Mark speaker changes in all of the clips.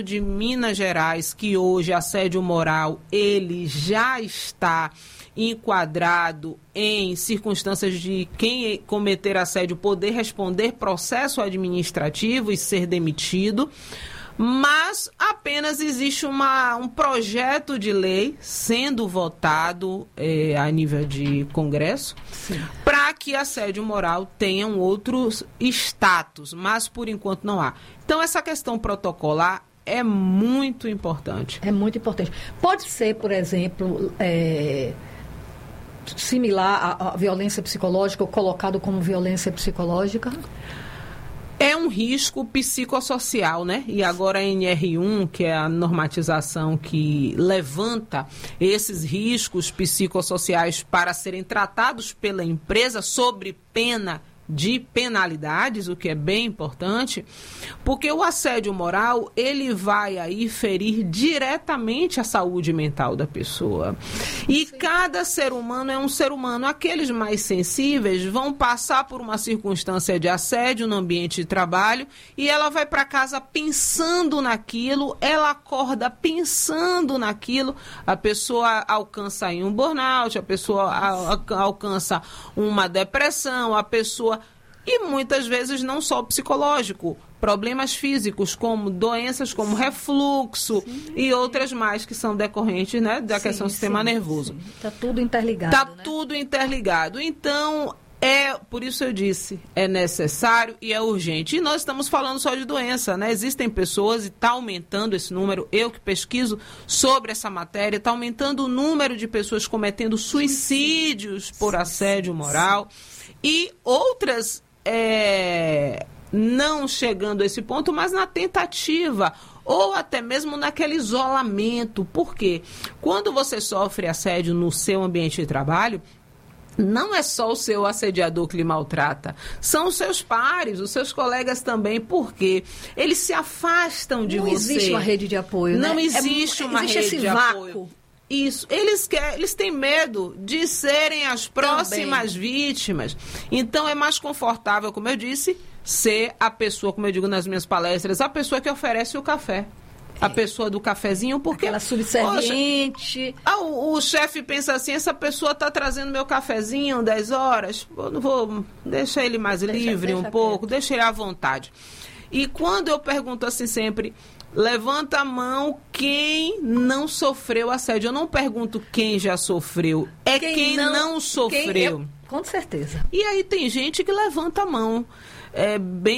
Speaker 1: de Minas Gerais, que hoje assédio moral, ele já está enquadrado em circunstâncias de quem cometer assédio poder responder processo administrativo e ser demitido, mas apenas existe um projeto de lei sendo votado a nível de Congresso para que assédio moral tenha um outro status, mas por enquanto não há. Então essa questão protocolar é muito importante.
Speaker 2: É muito importante. Pode ser, por exemplo, similar à violência psicológica ou colocado como violência psicológica?
Speaker 1: É um risco psicossocial, né? E agora a NR1, que é a normatização que levanta esses riscos psicossociais para serem tratados pela empresa sobre pena de penalidades, o que é bem importante, porque o assédio moral, ele vai aí ferir diretamente a saúde mental da pessoa. E cada ser humano é um ser humano. Aqueles mais sensíveis vão passar por uma circunstância de assédio no ambiente de trabalho e ela vai para casa pensando naquilo, ela acorda pensando naquilo, a pessoa alcança aí um burnout, a pessoa alcança uma depressão, a pessoa... E muitas vezes não só psicológico, problemas físicos, como doenças como refluxo e outras mais que são decorrentes, né, da questão do sistema nervoso.
Speaker 2: Está tudo interligado.
Speaker 1: Está tudo interligado. Então, por isso eu disse, é necessário e é urgente. E nós estamos falando só de doença, né? Existem pessoas, e está aumentando esse número, eu que pesquiso sobre essa matéria, está aumentando o número de pessoas cometendo suicídios por assédio moral e outras... não chegando a esse ponto, mas na tentativa ou até mesmo naquele isolamento. Por quê? Quando você sofre assédio no seu ambiente de trabalho, não é só o seu assediador que lhe maltrata, são os seus pares, os seus colegas também, porque eles se afastam de você.
Speaker 2: Não existe uma rede de apoio,
Speaker 1: não
Speaker 2: né?
Speaker 1: Existe uma rede de apoio. Isso, eles têm medo de serem as próximas vítimas. Então é mais confortável, como eu disse, ser a pessoa, como eu digo nas minhas palestras, a pessoa que oferece o café. A pessoa do cafezinho, porque...
Speaker 2: Aquela subserviente.
Speaker 1: O chefe pensa assim, essa pessoa está trazendo meu cafezinho 10 horas, eu não vou deixar ele mais livre um pouco, deixa ele à vontade. E quando eu pergunto assim sempre... Levanta a mão quem não sofreu assédio. Eu não pergunto quem já sofreu. É quem não sofreu.
Speaker 2: Com certeza.
Speaker 1: E aí tem gente que levanta a mão. É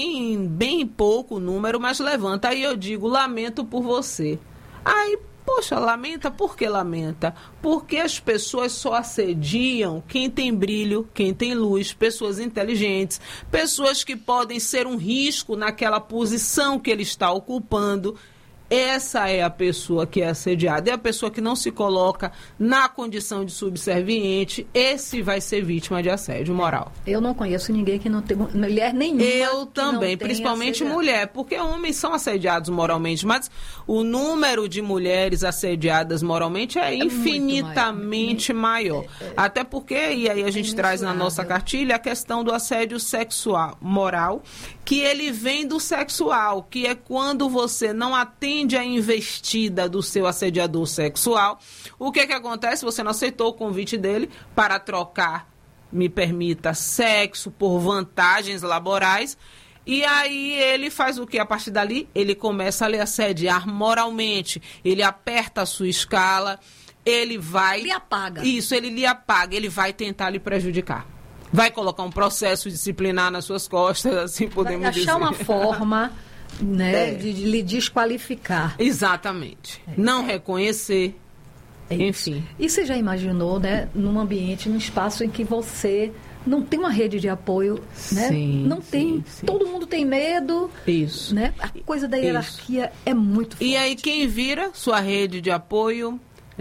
Speaker 1: bem pouco o número, mas levanta. Aí eu digo, lamento por você. Aí, poxa, lamenta? Por que lamenta? Porque as pessoas só assediam quem tem brilho, quem tem luz, pessoas inteligentes, pessoas que podem ser um risco naquela posição que ele está ocupando. Essa é a pessoa que é assediada, é a pessoa que não se coloca na condição de subserviente, esse vai ser vítima de assédio moral.
Speaker 2: Eu não conheço ninguém que não tem, mulher nenhuma.
Speaker 1: Eu também, principalmente assediado. Mulher, porque homens são assediados moralmente, mas o número de mulheres assediadas moralmente é infinitamente maior. Até porque, e aí a gente traz na nossa cartilha a questão do assédio sexual, moral, que ele vem do sexual, que é quando você não atende a investida do seu assediador sexual. O que acontece? Você não aceitou o convite dele para trocar, me permita, sexo por vantagens laborais. E aí ele faz o que? A partir dali, ele começa a lhe assediar moralmente. Ele aperta a sua escala, ele vai...
Speaker 2: Ele apaga.
Speaker 1: Isso, ele lhe apaga, ele vai tentar lhe prejudicar. Vai colocar um processo disciplinar nas suas costas, assim podemos dizer.
Speaker 2: Vai achar uma forma, né, de lhe desqualificar.
Speaker 1: Exatamente. Não reconhecer, enfim.
Speaker 2: E você já imaginou, né, num ambiente, num espaço em que você não tem uma rede de apoio, né?
Speaker 1: Sim,
Speaker 2: não tem,
Speaker 1: sim.
Speaker 2: Todo mundo tem medo.
Speaker 1: Isso.
Speaker 2: Né? A coisa da hierarquia é muito forte.
Speaker 1: E aí quem vira sua rede de apoio...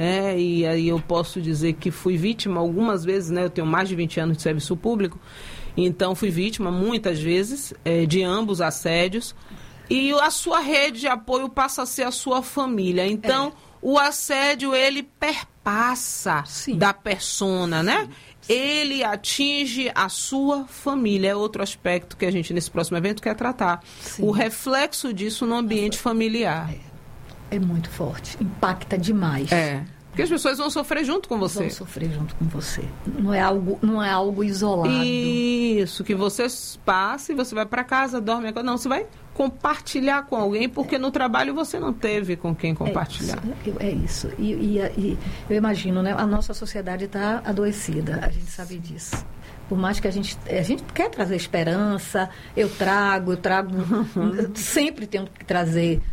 Speaker 1: e aí eu posso dizer que fui vítima algumas vezes, né? Eu tenho mais de 20 anos de serviço público, então fui vítima muitas vezes de ambos assédios, e a sua rede de apoio passa a ser a sua família. Então o assédio, ele perpassa da persona, né? Ele atinge a sua família. É outro aspecto que a gente nesse próximo evento quer tratar. O reflexo disso no ambiente familiar.
Speaker 2: É muito forte, impacta demais.
Speaker 1: Porque as pessoas vão sofrer junto com você.
Speaker 2: Vão sofrer junto com você. Não é algo isolado.
Speaker 1: Isso, que você passa e você vai para casa, dorme. Não, você vai compartilhar com alguém, porque no trabalho você não teve com quem compartilhar.
Speaker 2: É isso. E eu imagino, né? A nossa sociedade está adoecida, a gente sabe disso. Por mais que a gente quer trazer esperança, eu trago, sempre tenho que trazer,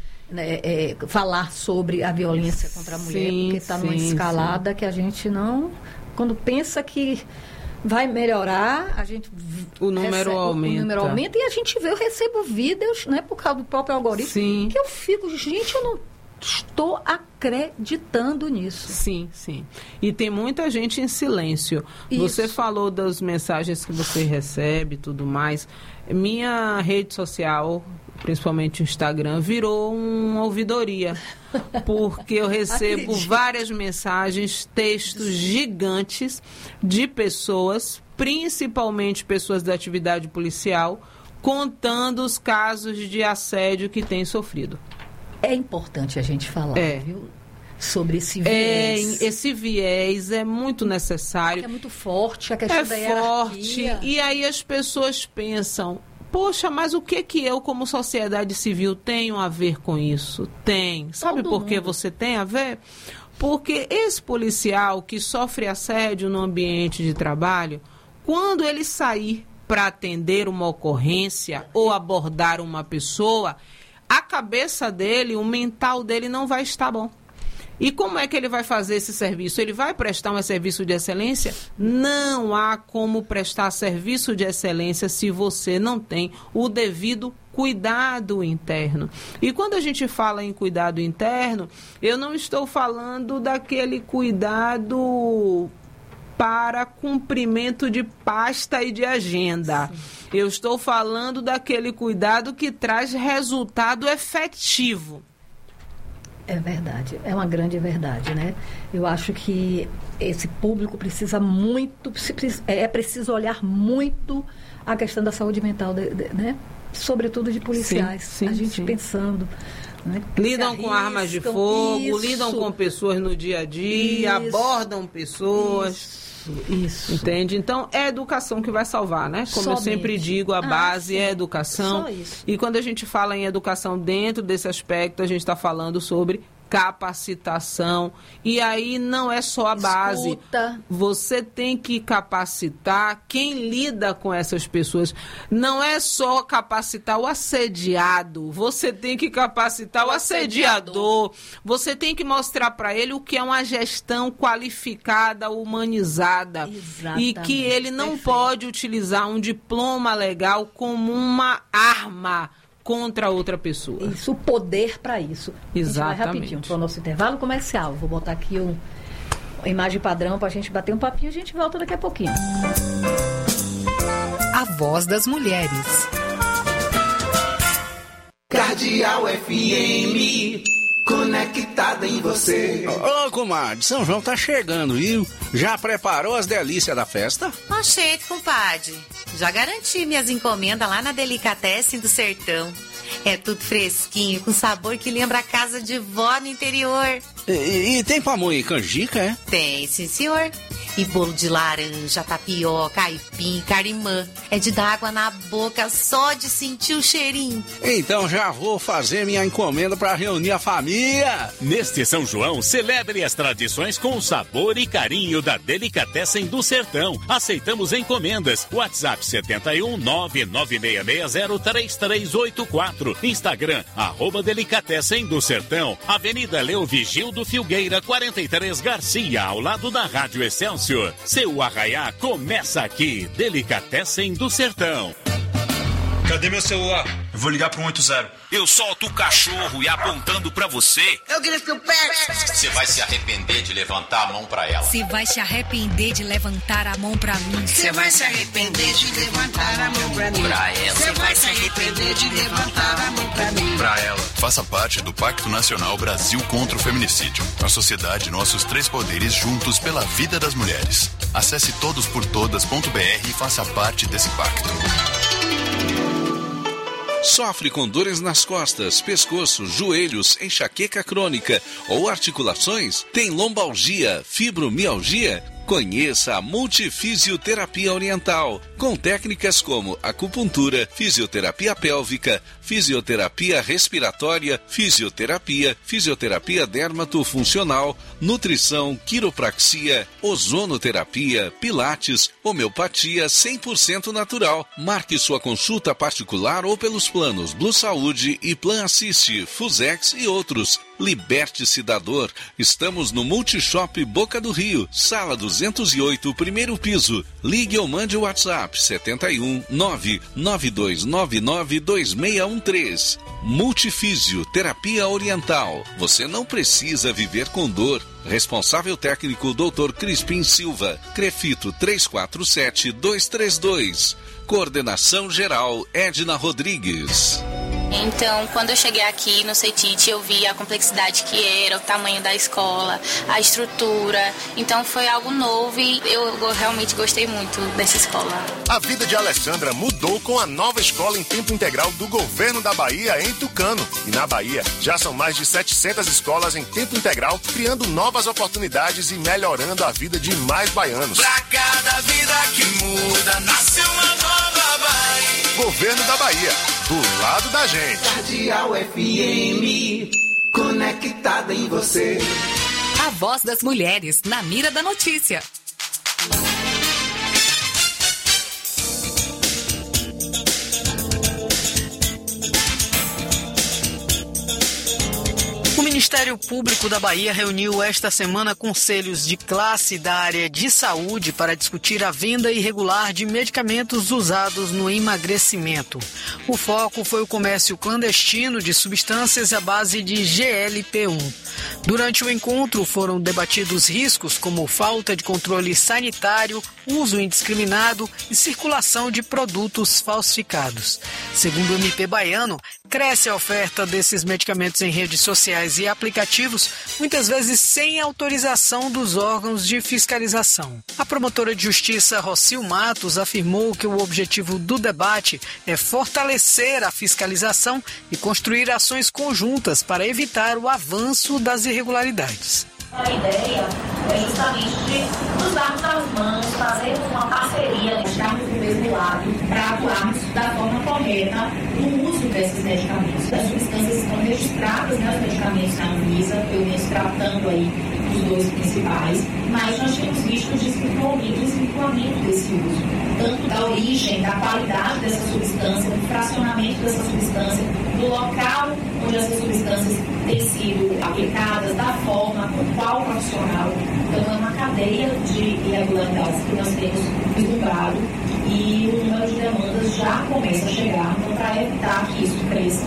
Speaker 2: falar sobre a violência contra a mulher, porque está numa escalada que a gente não... Quando pensa que vai melhorar, a gente...
Speaker 1: O número aumenta.
Speaker 2: E a gente vê, eu recebo vídeos, né, por causa do próprio algoritmo, que eu fico, gente, eu não estou acreditando nisso.
Speaker 1: Sim. E tem muita gente em silêncio. Isso. Você falou das mensagens que você recebe e tudo mais. Minha rede social, principalmente o Instagram, virou uma ouvidoria. Porque eu recebo várias mensagens, textos gigantes de pessoas, principalmente pessoas da atividade policial, contando os casos de assédio que têm sofrido.
Speaker 2: É importante a gente falar, viu? Sobre esse viés.
Speaker 1: Esse viés é muito necessário.
Speaker 2: É muito forte a questão da hierarquia.
Speaker 1: Forte. E aí as pessoas pensam, poxa, mas o que eu, como sociedade civil, tenho a ver com isso? Tem. Sabe por que você tem a ver? Porque esse policial que sofre assédio no ambiente de trabalho, quando ele sair para atender uma ocorrência ou abordar uma pessoa, a cabeça dele, o mental dele não vai estar bom. E como é que ele vai fazer esse serviço? Ele vai prestar um serviço de excelência? Não há como prestar serviço de excelência se você não tem o devido cuidado interno. E quando a gente fala em cuidado interno, eu não estou falando daquele cuidado para cumprimento de pasta e de agenda. Sim. Eu estou falando daquele cuidado que traz resultado efetivo.
Speaker 2: É verdade, é uma grande verdade, né? Eu acho que esse público precisa muito, é preciso olhar muito a questão da saúde mental, né? Sobretudo de policiais. A gente pensando... Né?
Speaker 1: Lidam com armas de fogo, lidam com pessoas no dia a dia, abordam pessoas... Isso. Entende? Então, é a educação que vai salvar, né? Como eu sempre digo, a base é a educação.
Speaker 2: Só isso.
Speaker 1: E quando a gente fala em educação dentro desse aspecto, a gente está falando sobre capacitação. E aí não é só a base. Você tem que capacitar quem lida com essas pessoas. Não é só capacitar o assediado. Você tem que capacitar o assediador. Você tem que mostrar para ele o que é uma gestão qualificada, humanizada.
Speaker 2: Exatamente.
Speaker 1: E que ele não pode utilizar um diploma legal como uma arma contra outra pessoa.
Speaker 2: Isso, o poder para isso.
Speaker 1: Exatamente. A gente vai
Speaker 2: rapidinho para o nosso intervalo comercial. Vou botar aqui uma imagem padrão para a gente bater um papinho e a gente volta daqui a pouquinho.
Speaker 3: A voz das mulheres.
Speaker 4: Cardeal FM, conectada em você.
Speaker 5: Ô, comadre, São João tá chegando, viu? Já preparou as delícias da festa?
Speaker 6: Oxente, compadre. Já garanti minhas encomendas lá na Delicatessen do Sertão. É tudo fresquinho, com sabor que lembra a casa de vó no interior.
Speaker 5: E tem pamonha e canjica, é?
Speaker 6: Tem, sim, senhor. E bolo de laranja, tapioca, aipim, carimã. É de dar água na boca só de sentir o cheirinho.
Speaker 5: Então já vou fazer minha encomenda para reunir a família.
Speaker 7: Neste São João, celebre as tradições com o sabor e carinho da Delicatessen do Sertão. Aceitamos encomendas. WhatsApp 71996603384. Instagram, @Delicatessen do Sertão. Avenida Leo Vigildo Filgueira, 43 Garcia, ao lado da Rádio Excelsior. Seu arraiá começa aqui. Delicatessen do Sertão.
Speaker 8: Cadê meu celular? Eu vou ligar pro 180.
Speaker 9: Eu solto o cachorro e apontando pra você.
Speaker 10: Eu grito o pé.
Speaker 9: Você vai se arrepender de levantar a mão pra ela.
Speaker 3: Você vai se arrepender de levantar a mão pra mim.
Speaker 10: Você vai se arrepender de levantar a mão pra mim.
Speaker 9: Pra ela.
Speaker 10: Você vai se arrepender de levantar a mão pra mim.
Speaker 9: Pra ela.
Speaker 11: Faça parte do Pacto Nacional Brasil contra o Feminicídio. A sociedade, nossos três poderes juntos pela vida das mulheres. Acesse todosportodas.br e faça parte desse pacto.
Speaker 12: Sofre com dores nas costas, pescoço, joelhos, enxaqueca crônica ou articulações? Tem lombalgia, fibromialgia? Conheça a Multifisioterapia Oriental, com técnicas como acupuntura, fisioterapia pélvica, fisioterapia respiratória, fisioterapia dermatofuncional, nutrição, quiropraxia, ozonoterapia, pilates, homeopatia 100% natural. Marque sua consulta particular ou pelos planos Blue Saúde e Plan Assiste, Fusex e outros. Liberte-se da dor. Estamos no Multishop Boca do Rio, sala 208, primeiro piso. Ligue ou mande o WhatsApp 71 992992613. Multifísio Terapia Oriental. Você não precisa viver com dor. Responsável técnico Dr. Crispim Silva. Crefito 347232. Coordenação geral Edna Rodrigues.
Speaker 13: Então, quando eu cheguei aqui no CETIT, eu vi a complexidade que era, o tamanho da escola, a estrutura. Então, foi algo novo e eu realmente gostei muito dessa escola.
Speaker 14: A vida de Alessandra mudou com a nova escola em tempo integral do Governo da Bahia em Tucano. E na Bahia, já são mais de 700 escolas em tempo integral, criando novas oportunidades e melhorando a vida de mais baianos.
Speaker 4: Pra cada vida que muda, nasce uma nova Bahia.
Speaker 14: Governo da Bahia, do lado da gente.
Speaker 4: Cardeal FM, conectada em você.
Speaker 3: A voz das mulheres, na mira da notícia.
Speaker 15: O Ministério Público da Bahia reuniu esta semana conselhos de classe da área de saúde para discutir a venda irregular de medicamentos usados no emagrecimento. O foco foi o comércio clandestino de substâncias à base de GLP-1. Durante o encontro foram debatidos riscos como falta de controle sanitário, uso indiscriminado e circulação de produtos falsificados. Segundo o MP baiano, cresce a oferta desses medicamentos em redes sociais e aplicativos, muitas vezes sem autorização dos órgãos de fiscalização. A promotora de justiça Rocil Matos afirmou que o objetivo do debate é fortalecer a fiscalização e construir ações conjuntas para evitar o avanço das irregularidades.
Speaker 16: A ideia é justamente de nos darmos as mãos, fazer uma parceria, estarmos do mesmo lado para atuarmos da forma correta no uso desses medicamentos. As substâncias estão registradas, né, os medicamentos na Anvisa, pelo menos tratando aí os dois principais, mas nós temos visto o desvirtuamento desse uso, tanto da origem, da qualidade dessa substância, do fracionamento dessa substância, do local onde essas substâncias têm sido aplicadas, da forma, com qual profissional. Então, é uma cadeia de irregularidades que nós temos vislumbrado e o número de demandas já começa a chegar. Então, para evitar que isso cresça,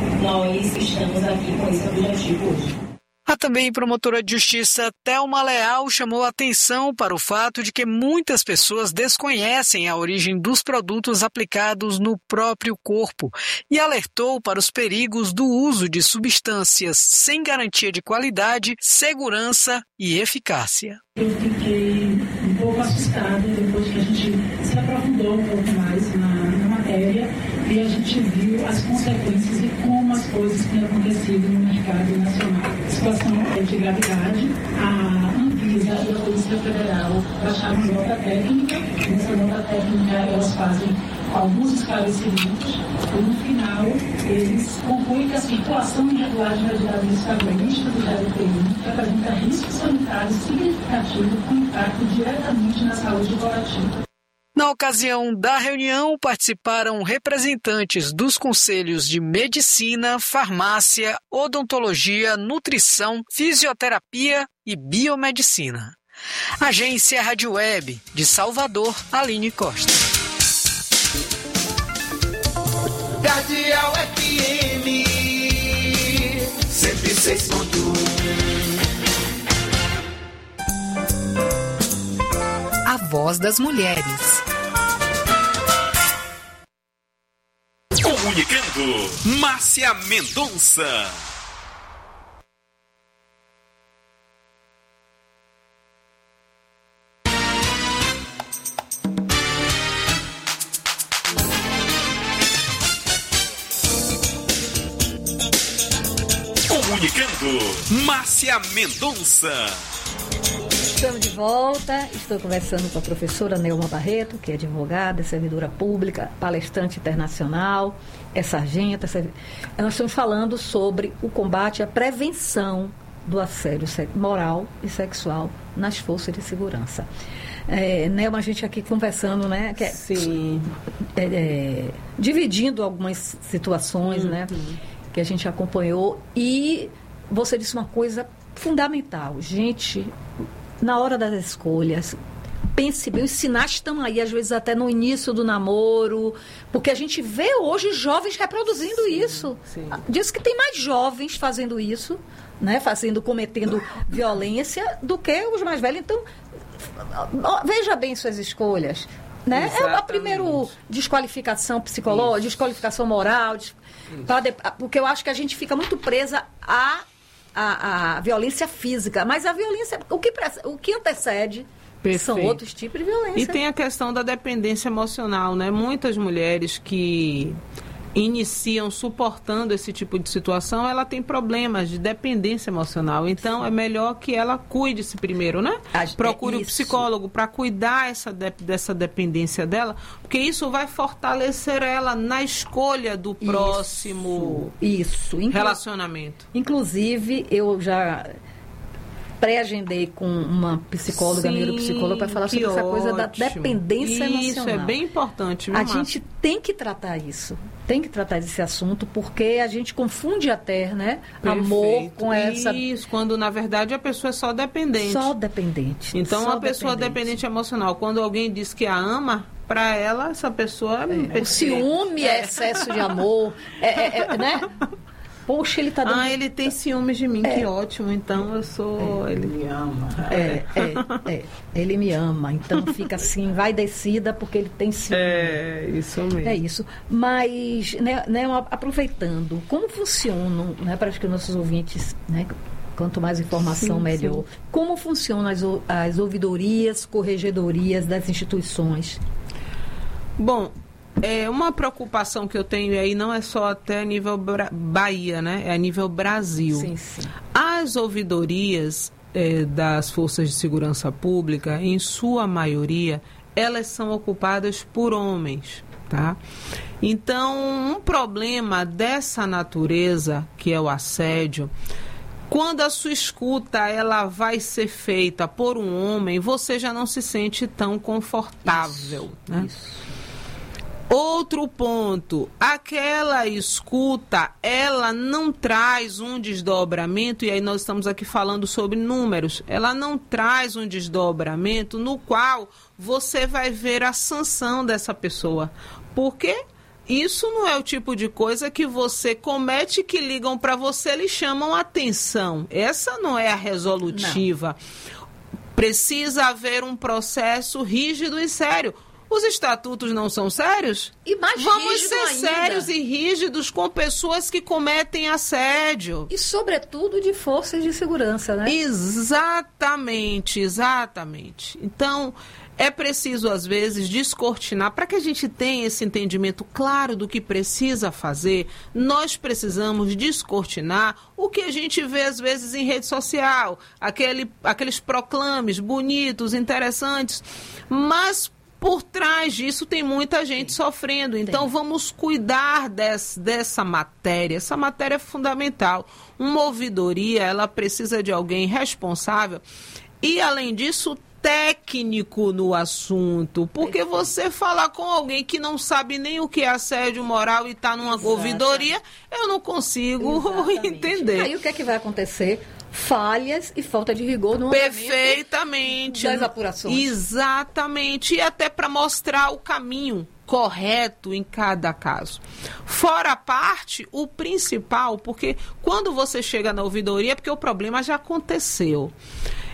Speaker 16: nós estamos aqui com esse objetivo hoje.
Speaker 15: A também promotora de justiça Thelma Leal chamou a atenção para o fato de que muitas pessoas desconhecem a origem dos produtos aplicados no próprio corpo e alertou para os perigos do uso de substâncias sem garantia de qualidade, segurança e eficácia.
Speaker 17: Eu fiquei um pouco assustada depois que a gente se aprofundou um pouco mais na matéria e a gente viu as consequências e como as coisas têm acontecido no mercado nacional. A situação é de gravidade. A Anvisa e a Polícia Federal baixaram nota técnica. Nessa nota técnica elas fazem alguns esclarecimentos e no final eles concluem que a circulação irregular de medicamentos agonistas do GLP-1 representa risco sanitário significativo com impacto diretamente na saúde coletiva.
Speaker 15: Na ocasião da reunião, participaram representantes dos conselhos de Medicina, Farmácia, Odontologia, Nutrição, Fisioterapia e Biomedicina. Agência Rádio Web, de Salvador, Aline Costa.
Speaker 4: Cardeal FM 106.1.
Speaker 3: A voz das mulheres.
Speaker 7: Comunicando, Márcia Mendonça.
Speaker 18: Márcia Mendonça.
Speaker 2: Estamos de volta, estou conversando com a professora Neuma Barreto, que é advogada, servidora pública, palestrante internacional, é sargenta. Nós estamos falando sobre o combate e a prevenção do assédio moral e sexual nas forças de segurança. Neuma, a gente aqui conversando, né?
Speaker 1: Sim.
Speaker 2: Dividindo algumas situações, né? Que a gente acompanhou, e você disse uma coisa fundamental. Gente, na hora das escolhas, pense bem, os sinais estão aí, às vezes até no início do namoro, porque a gente vê hoje jovens reproduzindo isso.
Speaker 1: Sim.
Speaker 2: Diz que tem mais jovens fazendo isso, né? Cometendo violência, do que os mais velhos. Então, veja bem suas escolhas. Né? É a primeira desqualificação psicológica, desqualificação moral, porque eu acho que a gente fica muito presa à violência física, mas a violência, o que antecede são outros tipos de violência.
Speaker 1: E tem a questão da dependência emocional, né? Muitas mulheres que iniciam suportando esse tipo de situação, ela tem problemas de dependência emocional. Então, é melhor que ela cuide-se primeiro, né? Procure um psicólogo para cuidar dessa dependência dela, porque isso vai fortalecer ela na escolha do próximo relacionamento.
Speaker 2: Inclusive, eu já pré-agendei com uma psicóloga, neuropsicóloga, para falar sobre essa coisa da dependência emocional.
Speaker 1: Isso é bem importante.
Speaker 2: A gente tem que tratar isso. Tem que tratar desse assunto, porque a gente confunde até, né? Amor com essa...
Speaker 1: Isso, quando na verdade a pessoa é só dependente.
Speaker 2: Só dependente.
Speaker 1: Então, uma pessoa dependente emocional, quando alguém diz que a ama, para ela, essa pessoa é
Speaker 2: o ciúme é excesso de amor, né? Poxa, ele tá dando...
Speaker 1: ele tem ciúmes de mim, que ótimo, então eu sou... Ele me ama.
Speaker 2: Ele me ama, então fica assim, vai descida porque ele tem ciúmes.
Speaker 1: Isso mesmo.
Speaker 2: É isso. Mas, né, aproveitando, como funcionam, né, para que os nossos ouvintes, né, quanto mais informação, melhor. Sim. Como funcionam as ouvidorias, corregedorias das instituições?
Speaker 1: Bom, uma preocupação que eu tenho aí não é só até a nível Bahia, né? É a nível Brasil.
Speaker 2: Sim, sim.
Speaker 1: As ouvidorias das Forças de Segurança Pública, em sua maioria, elas são ocupadas por homens, tá? Então, um problema dessa natureza, que é o assédio, quando a sua escuta ela vai ser feita por um homem, você já não se sente tão confortável, né?
Speaker 2: Isso.
Speaker 1: Outro ponto, aquela escuta, ela não traz um desdobramento, e aí nós estamos aqui falando sobre números, ela não traz um desdobramento no qual você vai ver a sanção dessa pessoa, porque isso não é o tipo de coisa que você comete, que ligam para você, lhe chamam a atenção, essa não é a resolutiva. Não. Precisa haver um processo rígido e sério. Os estatutos não são sérios?
Speaker 2: E mais
Speaker 1: Vamos ser sérios e rígidos com pessoas que cometem assédio.
Speaker 2: E, sobretudo, de forças de segurança, né?
Speaker 1: Exatamente. Então, é preciso, às vezes, descortinar. Para que a gente tenha esse entendimento claro do que precisa fazer, nós precisamos descortinar o que a gente vê, às vezes, em rede social. Aqueles proclames bonitos, interessantes, mas por trás disso tem muita gente sofrendo. Então, vamos cuidar dessa matéria. Essa matéria é fundamental. Uma ouvidoria, ela precisa de alguém responsável e, além disso, técnico no assunto. Porque você falar com alguém que não sabe nem o que é assédio moral e está numa ouvidoria, eu não consigo entender.
Speaker 2: Aí o que é que vai acontecer? Falhas e falta de rigor no
Speaker 1: perfeitamente
Speaker 2: das apurações.
Speaker 1: Exatamente, e até para mostrar o caminho correto em cada caso. Fora a parte, o principal, porque quando você chega na ouvidoria, porque o problema já aconteceu.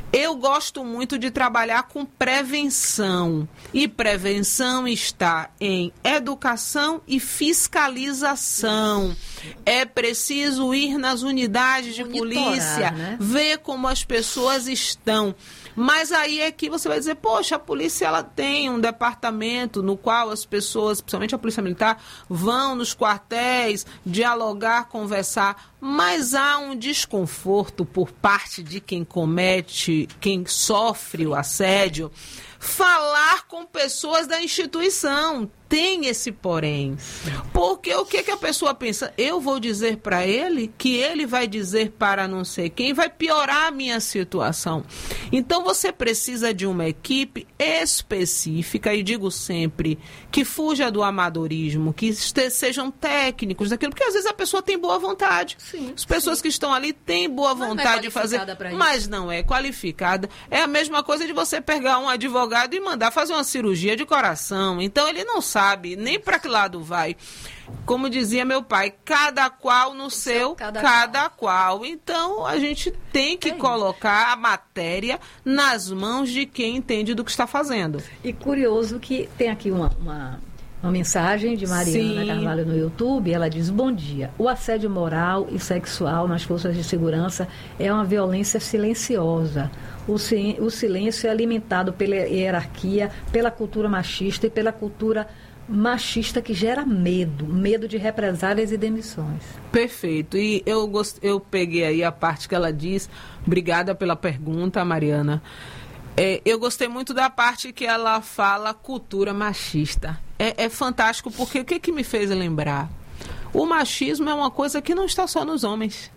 Speaker 1: Eu gosto muito de trabalhar com prevenção. E prevenção está em educação e fiscalização. É preciso ir nas unidades de polícia, né? Ver como as pessoas estão. Mas aí é que você vai dizer, poxa, a polícia ela tem um departamento no qual as pessoas, principalmente a polícia militar, vão nos quartéis dialogar, conversar, mas há um desconforto por parte de quem comete, quem sofre o assédio, falar com pessoas da instituição. Tem esse porém. Porque o que a pessoa pensa? Eu vou dizer para ele que ele vai dizer para não sei quem, vai piorar a minha situação. Então você precisa de uma equipe específica, e digo sempre, que fuja do amadorismo, que sejam técnicos daquilo, porque às vezes a pessoa tem boa vontade.
Speaker 2: Sim,
Speaker 1: as pessoas que estão ali têm boa vontade de fazer, mas não é qualificada. É a mesma coisa de você pegar um advogado e mandar fazer uma cirurgia de coração. Então ele não sabe nem para que lado vai. Como dizia meu pai, cada qual no seu, cada qual. Então a gente tem que colocar a matéria nas mãos de quem entende do que está fazendo.
Speaker 2: E curioso que tem aqui uma mensagem de Mariana Carvalho no YouTube. Ela diz: bom dia, o assédio moral e sexual nas forças de segurança é uma violência silenciosa. O silêncio é alimentado pela hierarquia, pela cultura machista e pela cultura machista que gera medo de represálias e demissões.
Speaker 1: Perfeito. E eu peguei aí a parte que ela diz. Obrigada pela pergunta, Mariana. Eu gostei muito da parte que ela fala cultura machista. É fantástico, porque o que me fez lembrar? O machismo é uma coisa que não está só nos homens.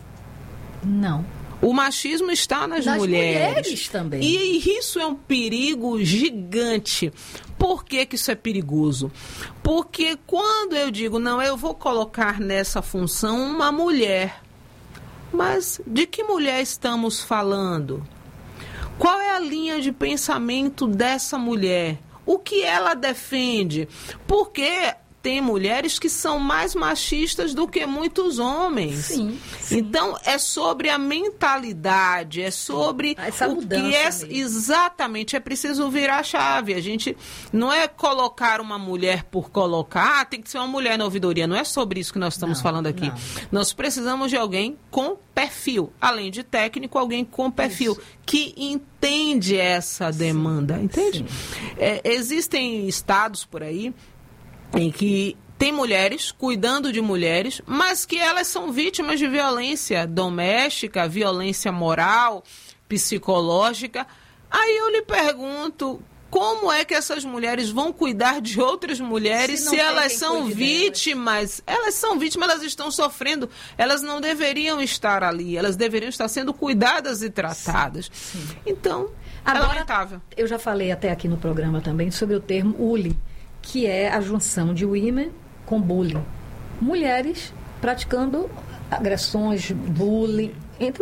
Speaker 2: Não.
Speaker 1: O machismo está nas mulheres
Speaker 2: também.
Speaker 1: E isso é um perigo gigante. Por que isso é perigoso? Porque quando eu digo, não, eu vou colocar nessa função uma mulher. Mas de que mulher estamos falando? Qual é a linha de pensamento dessa mulher? O que ela defende? Porque tem mulheres que são mais machistas do que muitos homens.
Speaker 2: Sim.
Speaker 1: Então, é sobre a mentalidade, é sobre
Speaker 2: essa mudança.
Speaker 1: Exatamente, é preciso virar a chave. A gente não é colocar uma mulher por colocar, tem que ser uma mulher na ouvidoria. Não é sobre isso que nós estamos falando aqui. Não. Nós precisamos de alguém com perfil. Além de técnico, alguém com perfil. Isso. Que entende essa demanda. Entende? Existem estados por aí em que tem mulheres cuidando de mulheres, mas que elas são vítimas de violência doméstica, violência moral, psicológica. Aí eu lhe pergunto, como é que essas mulheres vão cuidar de outras mulheres se elas são vítimas? Elas são vítimas, elas estão sofrendo, elas não deveriam estar ali, elas deveriam estar sendo cuidadas e tratadas. Sim. Então, agora, é lamentável.
Speaker 2: Eu já falei até aqui no programa também sobre o termo ULI, que é a junção de women com bullying. Mulheres praticando agressões, bullying entre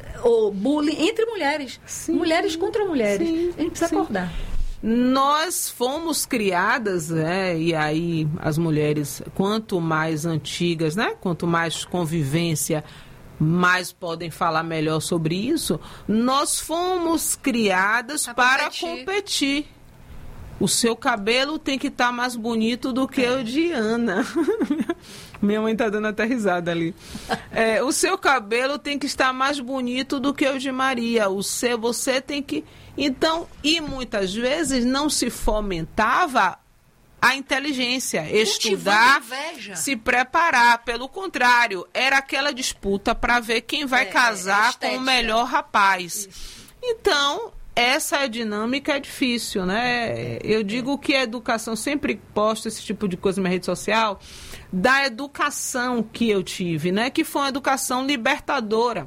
Speaker 2: mulheres. Sim, mulheres contra mulheres. Sim, a gente precisa acordar.
Speaker 1: Nós fomos criadas, e aí as mulheres, quanto mais antigas, quanto mais convivência, mais podem falar melhor sobre isso. Nós fomos criadas para competir. O seu cabelo tem que estar mais bonito do que o de Ana. Minha mãe está dando até risada ali. O seu cabelo tem que estar mais bonito do que o de Maria. Você tem que... Então, e muitas vezes não se fomentava a inteligência, estudar, se preparar. Pelo contrário, era aquela disputa para ver quem vai casar com o melhor rapaz. Isso. Então... essa dinâmica é difícil, né? Eu digo que a educação, sempre posto esse tipo de coisa na minha rede social, da educação que eu tive, né? Que foi uma educação libertadora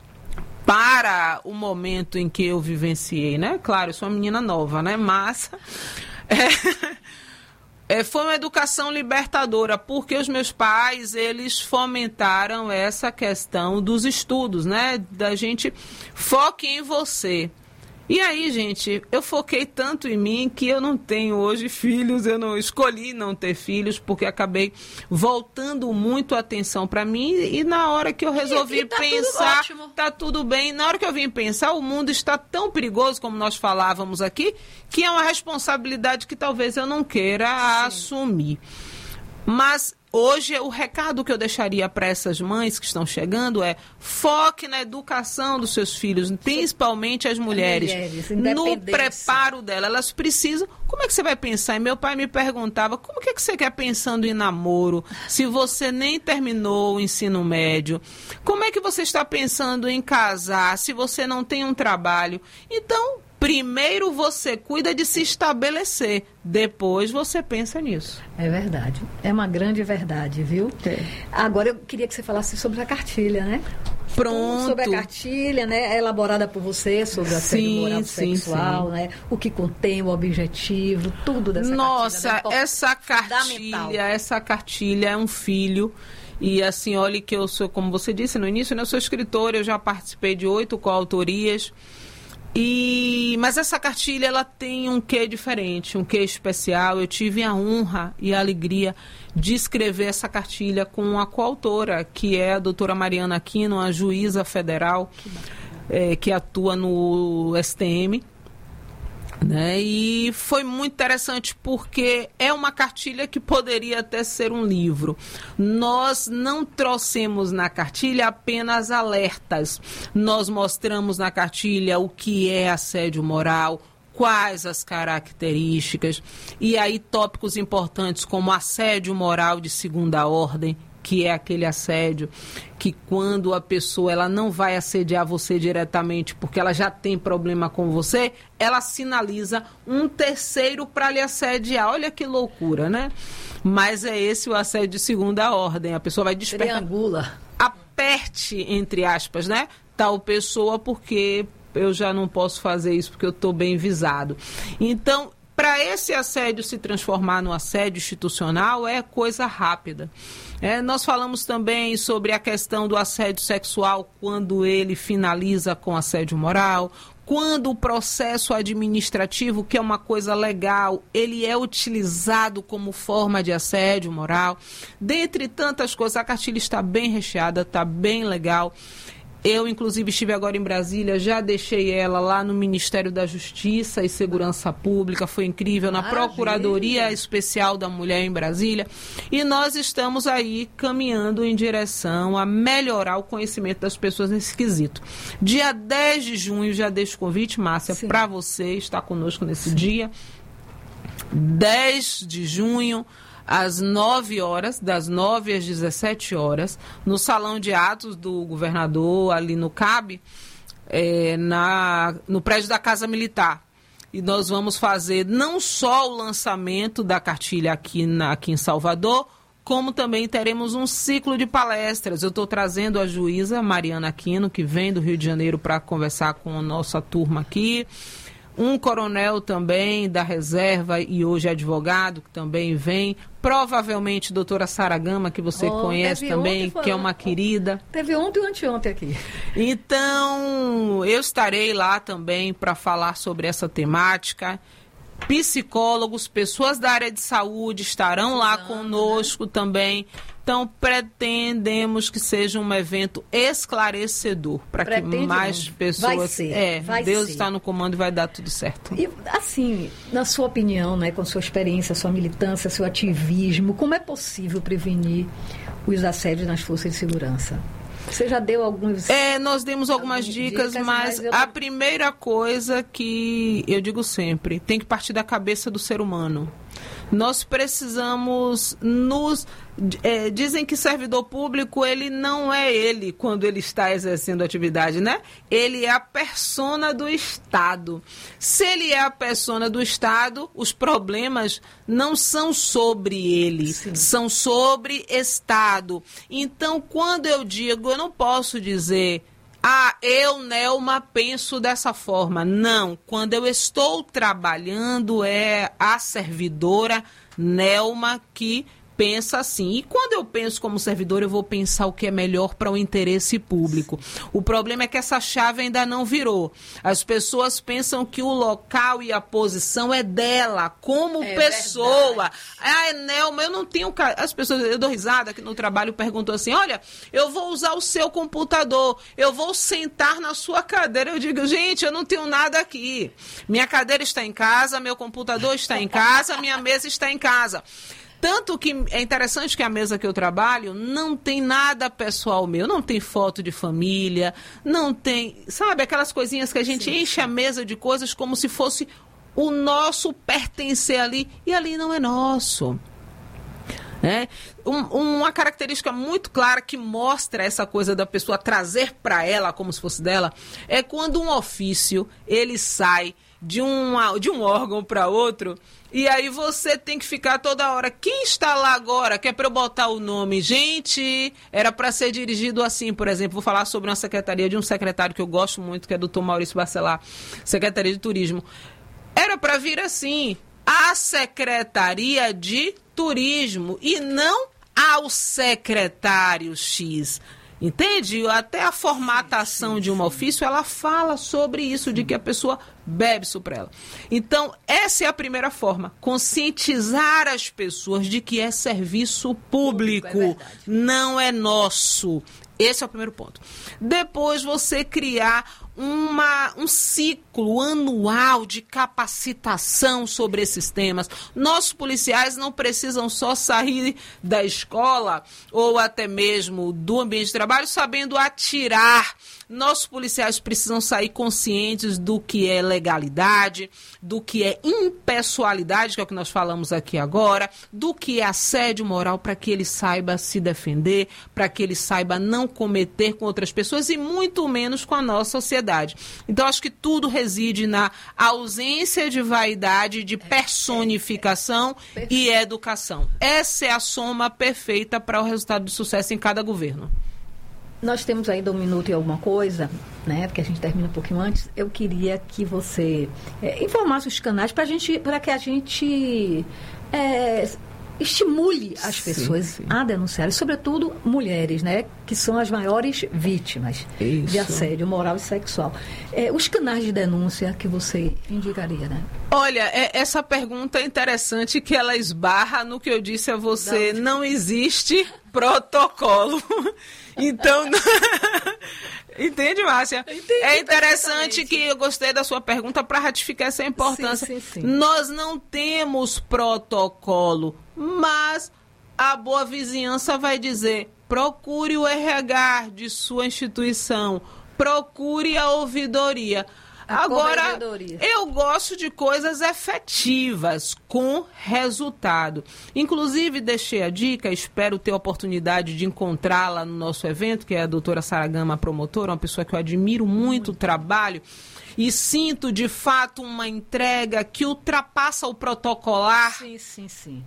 Speaker 1: para o momento em que eu vivenciei, né? Claro, eu sou uma menina nova, né? Mas foi uma educação libertadora, porque os meus pais, eles fomentaram essa questão dos estudos, né? Da gente, foque em você. E aí, gente, eu foquei tanto em mim que eu não tenho hoje filhos, eu não escolhi não ter filhos, porque acabei voltando muito a atenção para mim e na hora que eu resolvi pensar, tá tudo bem. Na hora que eu vim pensar, o mundo está tão perigoso, como nós falávamos aqui, que é uma responsabilidade que talvez eu não queira assumir. Mas hoje, o recado que eu deixaria para essas mães que estão chegando é: foque na educação dos seus filhos, principalmente as mulheres, no preparo dela. Elas precisam... Como é que você vai pensar? E meu pai me perguntava, como que você quer pensando em namoro, se você nem terminou o ensino médio? Como é que você está pensando em casar, se você não tem um trabalho? Então, primeiro você cuida de se estabelecer, depois você pensa nisso.
Speaker 2: É verdade, é uma grande verdade, viu? Agora eu queria que você falasse sobre a cartilha, né?
Speaker 1: Pronto.
Speaker 2: Sobre a cartilha, né? É elaborada por você, sobre a assédio moral sexual, né? O que contém, o objetivo, tudo dessa cartilha.
Speaker 1: Nossa, essa cartilha é um filho. E assim, olha que eu sou, como você disse no início, né? Eu sou escritora, eu já participei de 8 coautorias. Mas essa cartilha, ela tem um quê diferente, um quê especial. Eu tive a honra e a alegria de escrever essa cartilha com a coautora, que é a doutora Mariana Aquino, a juíza federal que atua no STM. Né? E foi muito interessante porque é uma cartilha que poderia até ser um livro. Nós não trouxemos na cartilha apenas alertas. Nós mostramos na cartilha o que é assédio moral, quais as características, e aí tópicos importantes como assédio moral de segunda ordem, que é aquele assédio que quando a pessoa ela não vai assediar você diretamente porque ela já tem problema com você, ela sinaliza um terceiro para lhe assediar. Olha que loucura, né? Mas é esse o assédio de segunda ordem. A pessoa vai despertar.
Speaker 2: Triangula.
Speaker 1: Aperte, entre aspas, né? Tal pessoa porque eu já não posso fazer isso porque eu estou bem visado. Então, para esse assédio se transformar no assédio institucional é coisa rápida. Nós falamos também sobre a questão do assédio sexual quando ele finaliza com assédio moral, quando o processo administrativo, que é uma coisa legal, ele é utilizado como forma de assédio moral. Dentre tantas coisas, a cartilha está bem recheada, está bem legal. Eu, inclusive, estive agora em Brasília, já deixei ela lá no Ministério da Justiça e Segurança Pública, foi incrível, na Procuradoria Especial da Mulher em Brasília. E nós estamos aí caminhando em direção a melhorar o conhecimento das pessoas nesse quesito. Dia 10 de junho, já deixo o convite, Márcia, para você estar conosco nesse dia. 10 de junho, às 9 horas, das 9 às 17 horas, no Salão de Atos do Governador, ali no CAB, no prédio da Casa Militar. E nós vamos fazer não só o lançamento da cartilha aqui em Salvador, como também teremos um ciclo de palestras. Eu estou trazendo a juíza Mariana Aquino, que vem do Rio de Janeiro para conversar com a nossa turma aqui. Um coronel também da reserva e hoje advogado, que também vem. Provavelmente doutora Sara Gama, que você conhece também, que é uma querida.
Speaker 2: Teve ontem e anteontem aqui.
Speaker 1: Então, eu estarei lá também para falar sobre essa temática. Psicólogos, pessoas da área de saúde estarão lá conosco também. Então, pretendemos que seja um evento esclarecedor para que mais pessoas...
Speaker 2: Vai ser.
Speaker 1: Deus está no comando e vai dar tudo certo.
Speaker 2: E, assim, na sua opinião, né, com sua experiência, sua militância, seu ativismo, como é possível prevenir os assédios nas forças de segurança? Você já deu alguns...
Speaker 1: nós demos algumas dicas, mas a primeira coisa que eu digo sempre, tem que partir da cabeça do ser humano. Nós precisamos dizem que servidor público, ele não é ele quando ele está exercendo atividade, né? Ele é a persona do Estado. Se ele é a persona do Estado, os problemas não são sobre ele, são sobre Estado. Então, quando eu digo, eu não posso dizer... eu, Nelma, penso dessa forma. Não, quando eu estou trabalhando, é a servidora Nelma que pensa assim. E quando eu penso como servidor, eu vou pensar o que é melhor para o interesse público. O problema é que essa chave ainda não virou. As pessoas pensam que o local e a posição é dela, como pessoa. Nelma, eu não tenho... As pessoas, eu dou risada que no trabalho perguntam assim, olha, eu vou usar o seu computador, eu vou sentar na sua cadeira. Eu digo, gente, eu não tenho nada aqui. Minha cadeira está em casa, meu computador está em casa, minha mesa está em casa. Tanto que é interessante que a mesa que eu trabalho não tem nada pessoal meu, não tem foto de família, não tem, sabe, aquelas coisinhas que a gente enche a mesa de coisas como se fosse o nosso pertencer ali, e ali não é nosso. Uma característica muito clara que mostra essa coisa da pessoa trazer para ela como se fosse dela, é quando um ofício, ele sai de um órgão para outro, e aí você tem que ficar toda hora, quem está lá agora, que é para eu botar o nome, gente, era para ser dirigido assim, por exemplo, vou falar sobre uma secretaria de um secretário que eu gosto muito, que é o Dr. Maurício Bacelar, Secretaria de Turismo, era para vir assim, a Secretaria de Turismo, e não ao secretário X. Entende? Até a formatação de um ofício, ela fala sobre isso, de que a pessoa bebe isso para ela. Então, essa é a primeira forma, conscientizar as pessoas de que é serviço público, não é nosso. Esse é o primeiro ponto. Depois, você criar um ciclo anual de capacitação sobre esses temas. Nossos policiais não precisam só sair da escola ou até mesmo do ambiente de trabalho sabendo atirar. Nossos policiais precisam sair conscientes do que é legalidade, do que é impessoalidade, que é o que nós falamos aqui agora, do que é assédio moral, para que ele saiba se defender, para que ele saiba não cometer com outras pessoas e muito menos com a nossa sociedade. Então, acho que tudo reside na ausência de vaidade, de personificação e educação. Essa é a soma perfeita para o resultado de sucesso em cada governo.
Speaker 2: Nós temos ainda 1 minuto e alguma coisa, né? Porque a gente termina um pouquinho antes. Eu queria que você informasse os canais para que a gente estimule as pessoas a denunciarem, sobretudo mulheres, né? Que são as maiores vítimas de assédio moral e sexual. Os canais de denúncia que você indicaria, né?
Speaker 1: Olha, essa pergunta é interessante, que ela esbarra no que eu disse a você. Não existe protocolo. Então, entende, Márcia? Entendi, é interessante que eu gostei da sua pergunta para ratificar essa importância. Sim. Nós não temos protocolo, mas a boa vizinhança vai dizer, procure o RH de sua instituição, procure a ouvidoria. Agora, eu gosto de coisas efetivas, com resultado. Inclusive, deixei a dica, espero ter a oportunidade de encontrá-la no nosso evento, que é a doutora Sara Gama, promotora, uma pessoa que eu admiro muito o trabalho, e sinto, de fato, uma entrega que ultrapassa o protocolar.
Speaker 2: Sim.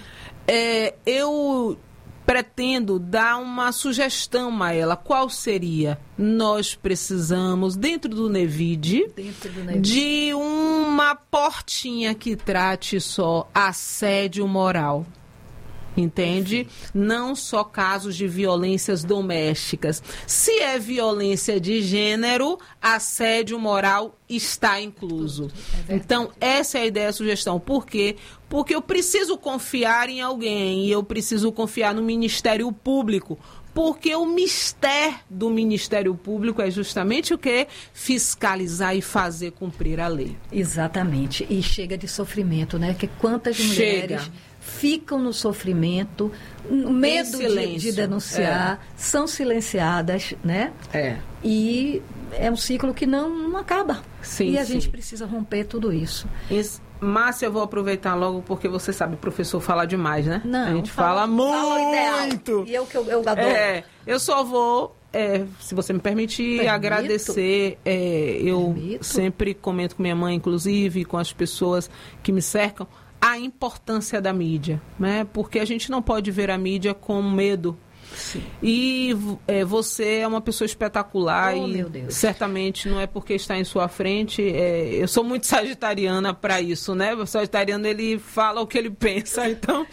Speaker 1: Eu pretendo dar uma sugestão a ela. Qual seria? Nós precisamos, dentro do NEVID, de uma portinha que trate só assédio moral. Entende? Não só casos de violências domésticas. Se é violência de gênero, assédio moral está incluso. Então, essa é a ideia, a sugestão. Por quê? Porque eu preciso confiar em alguém e eu preciso confiar no Ministério Público. Porque o mistério do Ministério Público é justamente o quê? Fiscalizar e fazer cumprir a lei.
Speaker 2: Exatamente. E chega de sofrimento, né? Que quantas mulheres ficam no sofrimento, medo de denunciar, são silenciadas, né? E é um ciclo que não acaba. E a gente precisa romper tudo isso.
Speaker 1: Márcia, eu vou aproveitar logo, porque você sabe, o professor fala demais, né?
Speaker 2: Não,
Speaker 1: a gente fala muito.
Speaker 2: E eu adoro.
Speaker 1: Eu só vou, se você me permitir, agradecer. Eu sempre comento com minha mãe, inclusive, com as pessoas que me cercam, a importância da mídia, né? Porque a gente não pode ver a mídia com medo. Sim. E você é uma pessoa espetacular e certamente não é porque está em sua frente. Eu sou muito sagitariana para isso, né? O sagitariano, ele fala o que ele pensa, então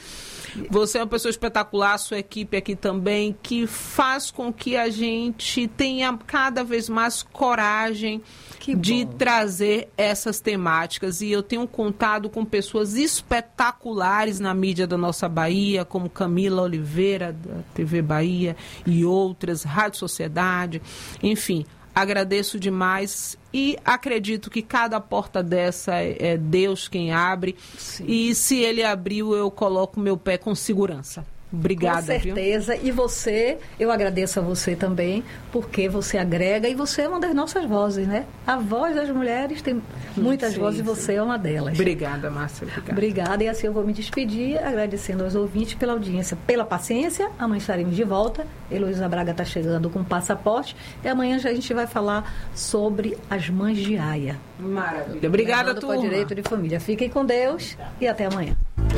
Speaker 1: Você é uma pessoa espetacular, sua equipe aqui também, que faz com que a gente tenha cada vez mais coragem de trazer essas temáticas. E eu tenho contado com pessoas espetaculares na mídia da nossa Bahia, como Camila Oliveira, da TV Bahia, e outras, Rádio Sociedade, enfim. Agradeço demais e acredito que cada porta dessa é Deus quem abre. Sim. E se ele abriu, eu coloco meu pé com segurança. Obrigada,
Speaker 2: com certeza. Viu? E você, eu agradeço a você também, porque você agrega e você é uma das nossas vozes, né? A voz das mulheres tem muitas vozes e você é uma delas.
Speaker 1: Obrigada, Márcia.
Speaker 2: Obrigada. E assim eu vou me despedir, agradecendo aos ouvintes pela audiência, pela paciência. Amanhã estaremos de volta. Heloísa Braga está chegando com passaporte. E amanhã já a gente vai falar sobre as mães de Aia.
Speaker 1: Maravilha. Obrigada, turma.
Speaker 2: Com direito de família. Fiquem com Deus e até amanhã.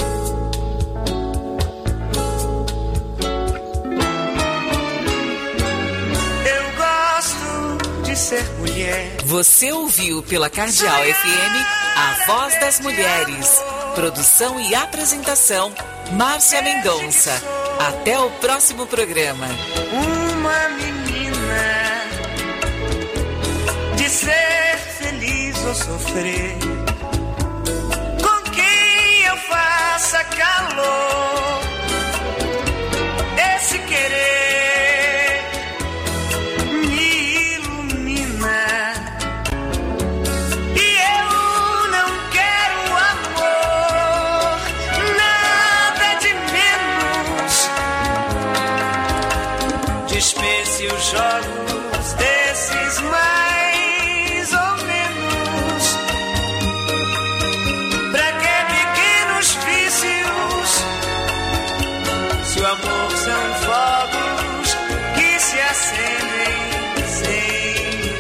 Speaker 10: Ser mulher.
Speaker 3: Você ouviu pela Cardeal FM A Voz das Mulheres. Produção e apresentação Márcia Mendonça. Até o próximo programa.
Speaker 10: Uma menina de ser feliz ou sofrer, com quem eu faça calor, esse querer dispense os jogos desses mais ou menos. Pra que pequenos vícios, se o amor são fogos que se acendem sem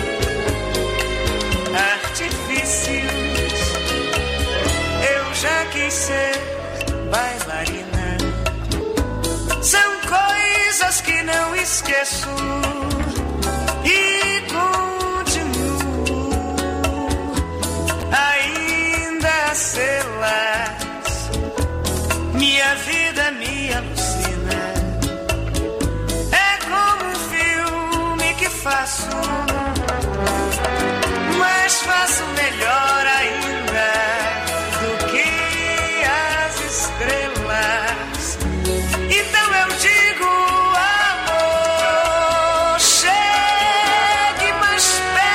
Speaker 10: artifícios. Eu já quis ser bailarina. São coisas que não esqueço e continuo ainda a sê-las. Minha vida me alucina. É como um filme que faço, mas faço melhor ainda do que as estrelas. Então eu digo, amor, chegue mais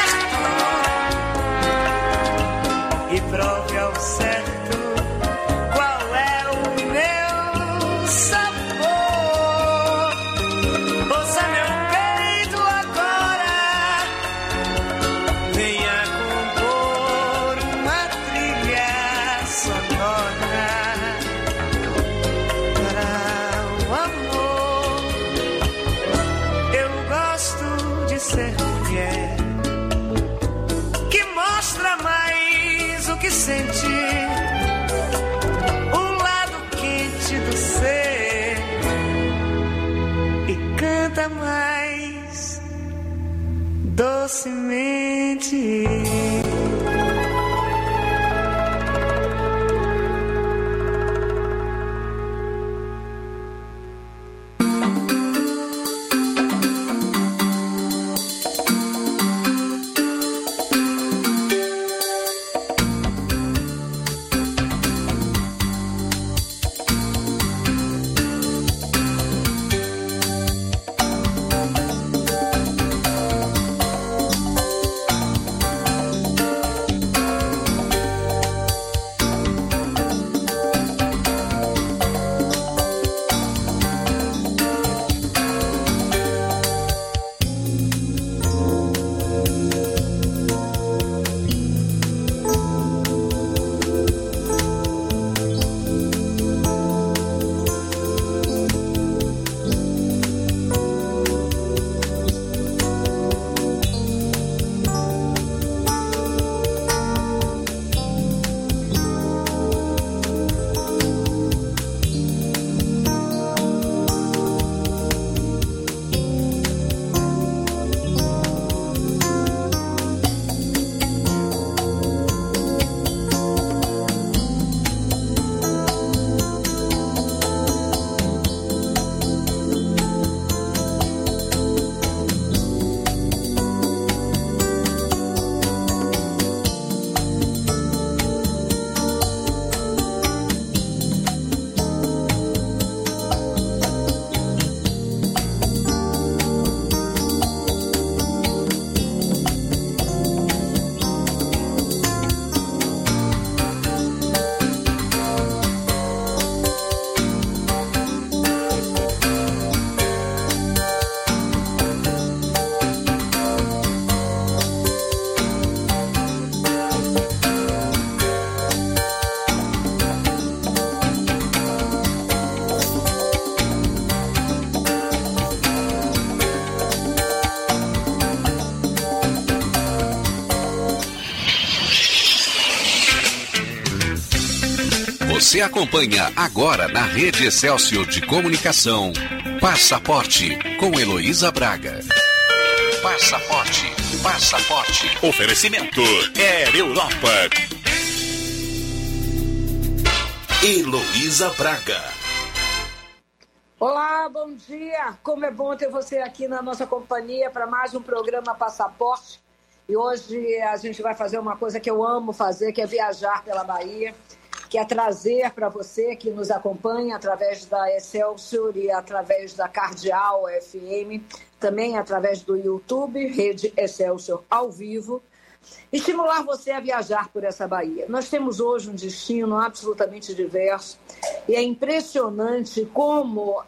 Speaker 10: perto e prove ao certo qual é o meu sabor. Ouça meu peito agora, venha compor uma trilha sonora. Ser mulher que mostra mais o que sente, o lado quente do ser, e canta mais docemente.
Speaker 12: Você acompanha agora na Rede Excelsior de Comunicação. Passaporte, com Heloísa Braga. Passaporte.
Speaker 7: Oferecimento Air Europa. Heloísa Braga.
Speaker 19: Olá, bom dia. Como é bom ter você aqui na nossa companhia para mais um programa Passaporte. E hoje a gente vai fazer uma coisa que eu amo fazer, que é viajar pela Bahia, que é trazer para você que nos acompanha através da Excelsior e através da Cardeal FM, também através do YouTube, Rede Excelsior ao vivo, estimular você a viajar por essa Bahia. Nós temos hoje um destino absolutamente diverso e é impressionante como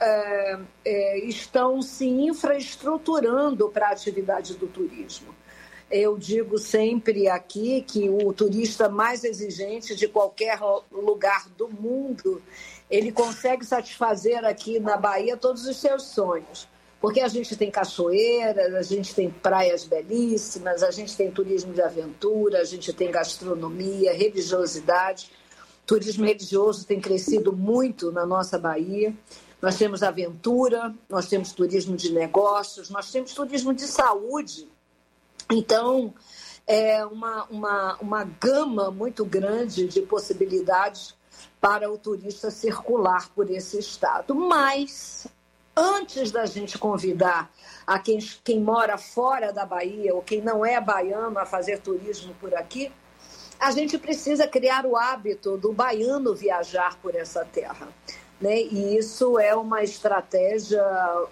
Speaker 19: estão se infraestruturando para a atividade do turismo. Eu digo sempre aqui que o turista mais exigente de qualquer lugar do mundo, ele consegue satisfazer aqui na Bahia todos os seus sonhos. Porque a gente tem cachoeiras, a gente tem praias belíssimas, a gente tem turismo de aventura, a gente tem gastronomia, religiosidade. O turismo religioso tem crescido muito na nossa Bahia. Nós temos aventura, nós temos turismo de negócios, nós temos turismo de saúde. Então, é uma gama muito grande de possibilidades para o turista circular por esse estado. Mas, antes da gente convidar a quem mora fora da Bahia ou quem não é baiano a fazer turismo por aqui, a gente precisa criar o hábito do baiano viajar por essa terra, né? E isso é uma estratégia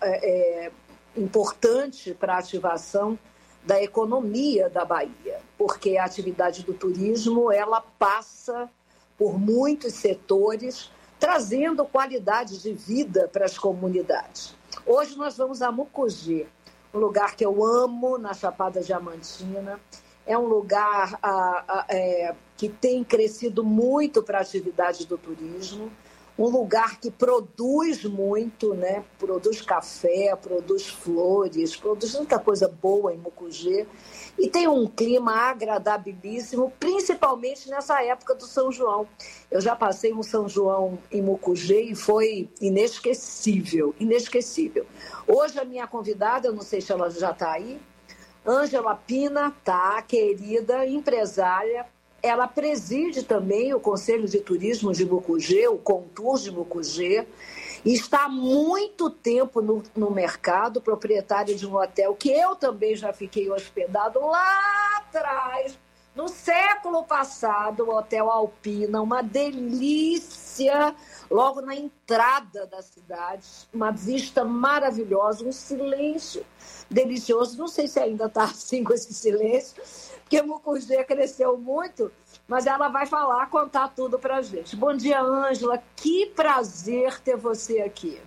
Speaker 19: importante para a ativação da economia da Bahia, porque a atividade do turismo ela passa por muitos setores, trazendo qualidade de vida para as comunidades. Hoje nós vamos a Mucugê, um lugar que eu amo, na Chapada Diamantina. É um lugar que tem crescido muito para a atividade do turismo, um lugar que produz muito, né? Produz café, produz flores, produz muita coisa boa em Mucugê. E tem um clima agradabilíssimo, principalmente nessa época do São João. Eu já passei um São João em Mucugê e foi inesquecível, inesquecível. Hoje a minha convidada, eu não sei se ela já está aí, Ângela Pina, tá, querida, empresária. Ela preside também o Conselho de Turismo de Mucugê, o Contur de Mucugê, e está há muito tempo no mercado, proprietária de um hotel que eu também já fiquei hospedado lá atrás, no século passado, o Hotel Alpina, uma delícia, logo na entrada da cidade, uma vista maravilhosa, um silêncio delicioso. Não sei se ainda está assim com esse silêncio, porque Mucugê cresceu muito, mas ela vai falar, contar tudo para a gente. Bom dia, Ângela. Que prazer ter você aqui.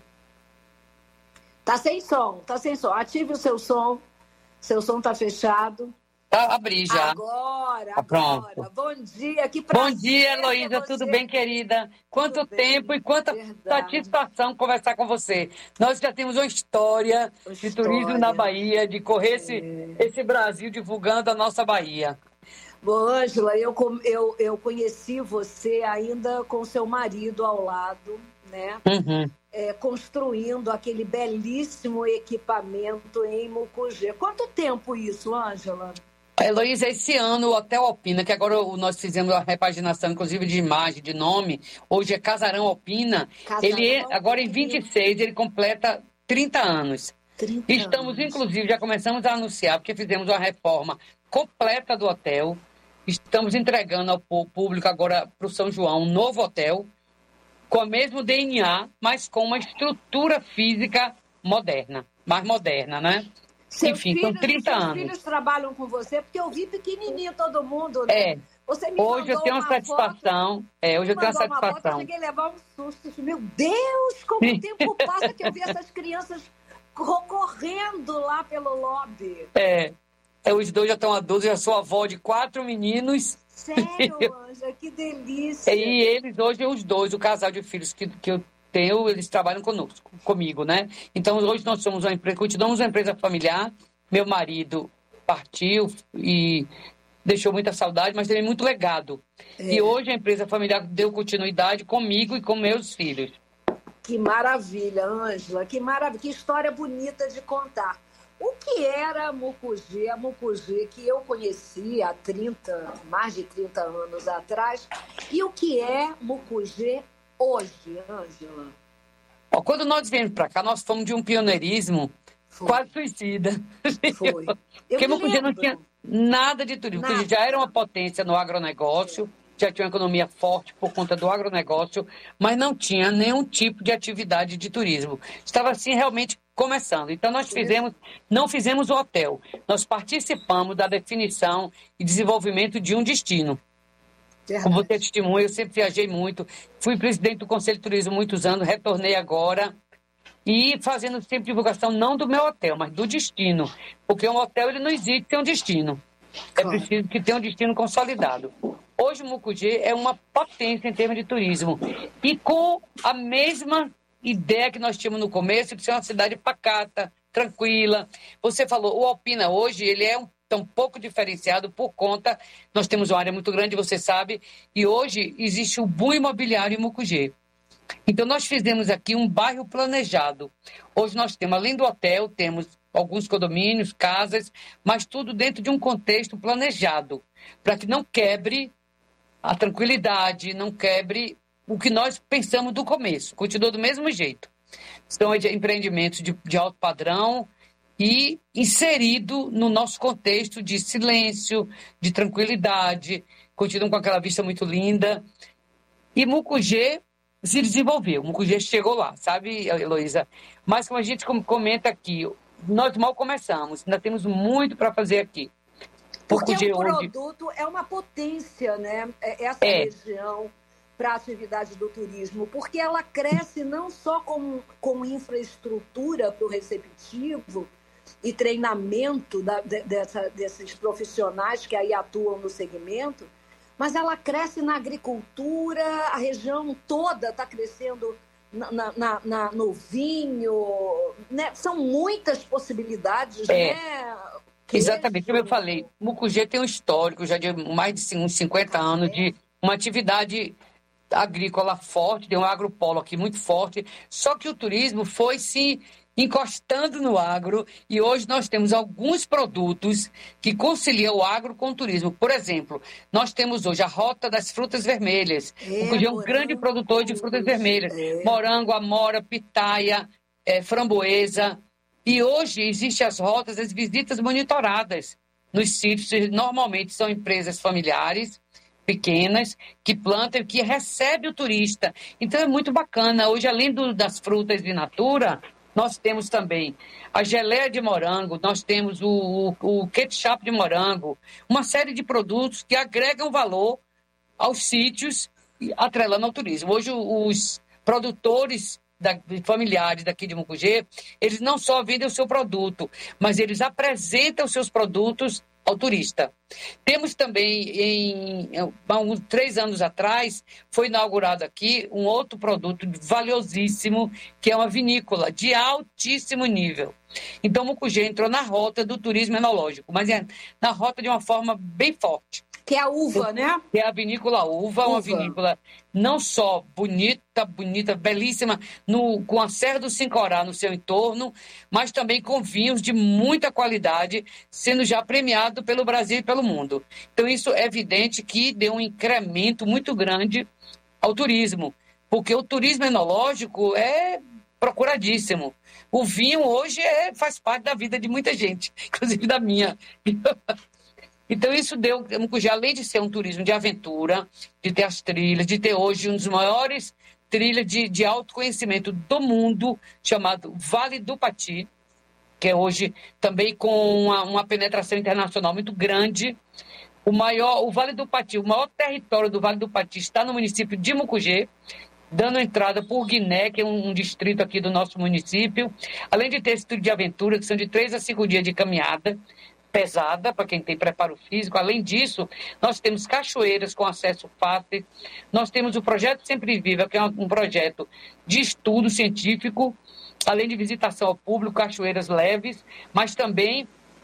Speaker 19: Tá sem som, tá sem som. Ative o seu som. Seu som tá fechado.
Speaker 20: Abri já.
Speaker 19: Agora.
Speaker 20: Pronto.
Speaker 19: Bom dia, que prazer.
Speaker 20: Bom dia, Heloísa, tudo bem, querida? Quanto tempo e quanta satisfação conversar com você. Nós já temos uma história de turismo na Bahia, de correr esse Brasil divulgando a nossa Bahia.
Speaker 19: Bom, Ângela, eu conheci você ainda com seu marido ao lado, né?
Speaker 20: Uhum.
Speaker 19: Construindo aquele belíssimo equipamento em Mucugê. Quanto tempo isso, Ângela?
Speaker 20: Heloísa, esse ano o Hotel Alpina, que agora nós fizemos a repaginação, inclusive de imagem, de nome, hoje é Casarão Alpina, agora em 26 ele completa 30 anos. Estamos, inclusive, já começamos a anunciar, porque fizemos uma reforma completa do hotel, estamos entregando ao público agora para o São João um novo hotel, com o mesmo DNA, mas com uma estrutura física moderna, mais moderna, né? Enfim, são 30 anos.
Speaker 19: Seus filhos trabalham com você, porque eu vi pequenininho todo mundo, né? Você me
Speaker 20: hoje eu tenho uma satisfação. Hoje eu tenho uma satisfação.
Speaker 19: Eu cheguei a levar um susto. Meu Deus, como o tempo passa que eu vi essas crianças correndo lá pelo lobby.
Speaker 20: Os dois já estão adultos, eu já sou avó de 4 meninos.
Speaker 19: Sério, Ângela, que delícia.
Speaker 20: E eles hoje, os dois, o casal de filhos que eu tenho, eles trabalham comigo, né? Então, hoje nós somos uma empresa, continuamos uma empresa familiar. Meu marido partiu e deixou muita saudade, mas também muito legado. E hoje a empresa familiar deu continuidade comigo e com meus filhos.
Speaker 19: Que maravilha, Ângela, que maravilha, que história bonita de contar. O que era a Mucugê? A Mucugê que eu conheci há mais de 30 anos atrás. E o que é Mucugê hoje, Ângela?
Speaker 20: Quando nós viemos para cá, nós fomos de um pioneirismo quase suicida.
Speaker 19: Foi.
Speaker 20: Porque Mucugê não tinha nada de turismo. Mucugê já era uma potência no agronegócio, já tinha uma economia forte por conta do agronegócio, mas não tinha nenhum tipo de atividade de turismo. Estava assim realmente começando. Então nós não fizemos o hotel, nós participamos da definição e desenvolvimento de um destino. Como você testemunha, eu sempre viajei muito, fui presidente do Conselho de Turismo muitos anos, retornei agora e fazendo sempre divulgação não do meu hotel, mas do destino, porque um hotel ele não existe sem um destino. É preciso que tenha um destino consolidado. Hoje o Mucugê é uma potência em termos de turismo. E com a mesma ideia que nós tínhamos no começo, de ser uma cidade pacata, tranquila. Você falou, o Alpina hoje, ele é um pouco diferenciado por conta, nós temos uma área muito grande, você sabe, e hoje existe o boom imobiliário em Mucugê. Então nós fizemos aqui um bairro planejado. Hoje nós temos, além do hotel, temos alguns condomínios, casas, mas tudo dentro de um contexto planejado, para que não quebre a tranquilidade, não quebre o que nós pensamos do começo. Continua do mesmo jeito. São empreendimentos de alto padrão e inserido no nosso contexto de silêncio, de tranquilidade, continuam com aquela vista muito linda. E Mucugê se desenvolveu, Mucugê chegou lá, sabe, Heloísa? Mas como a gente comenta aqui, nós mal começamos, ainda temos muito para fazer aqui.
Speaker 19: Porque o produto é uma potência, né? Essa região para a atividade do turismo, porque ela cresce não só com infraestrutura para o receptivo e treinamento desses profissionais que aí atuam no segmento, mas ela cresce na agricultura, a região toda está crescendo no vinho, né? São muitas possibilidades, né?
Speaker 20: Exatamente, como eu falei, Mucugê tem um histórico já de mais de uns 50 anos de uma atividade agrícola forte, tem um agropolo aqui muito forte, só que o turismo foi se encostando no agro e hoje nós temos alguns produtos que conciliam o agro com o turismo. Por exemplo, nós temos hoje a Rota das Frutas Vermelhas. Mucugê é um grande produtor de frutas vermelhas. Morango, amora, pitaia, framboesa. E hoje existem as rotas, as visitas monitoradas nos sítios. Normalmente são empresas familiares, pequenas, que plantam, que recebem o turista. Então é muito bacana. Hoje, além das frutas de natura, nós temos também a geleia de morango, nós temos o ketchup de morango, uma série de produtos que agregam valor aos sítios, atrelando ao turismo. Hoje os produtores familiares daqui de Mucugê, eles não só vendem o seu produto, mas eles apresentam os seus produtos ao turista. Temos também, há uns 3 anos atrás, foi inaugurado aqui um outro produto valiosíssimo, que é uma vinícola de altíssimo nível. Então, Mucugê entrou na rota do turismo enológico, mas é na rota de uma forma bem forte.
Speaker 19: Que é a uva, né?
Speaker 20: Que é a vinícola Uva, uma vinícola não só bonita, belíssima, com a Serra do Sincorá no seu entorno, mas também com vinhos de muita qualidade, sendo já premiado pelo Brasil e pelo mundo. Então isso é evidente que deu um incremento muito grande ao turismo, porque o turismo enológico é procuradíssimo. O vinho hoje faz parte da vida de muita gente, inclusive da minha. Então, isso deu, Mucugê, além de ser um turismo de aventura, de ter as trilhas, de ter hoje um dos maiores trilhas de autoconhecimento do mundo, chamado Vale do Pati, que é hoje também com uma penetração internacional muito grande. O Vale do Pati, o maior território do Vale do Pati está no município de Mucugê, dando entrada por Guiné, que é um distrito aqui do nosso município. Além de ter esse turismo de aventura, que são de 3 a 5 dias de caminhada, pesada para quem tem preparo físico. Além disso, nós temos cachoeiras com acesso fácil, nós temos o projeto Sempre Viva, que é um projeto de estudo científico, além de visitação ao público, cachoeiras leves, mas também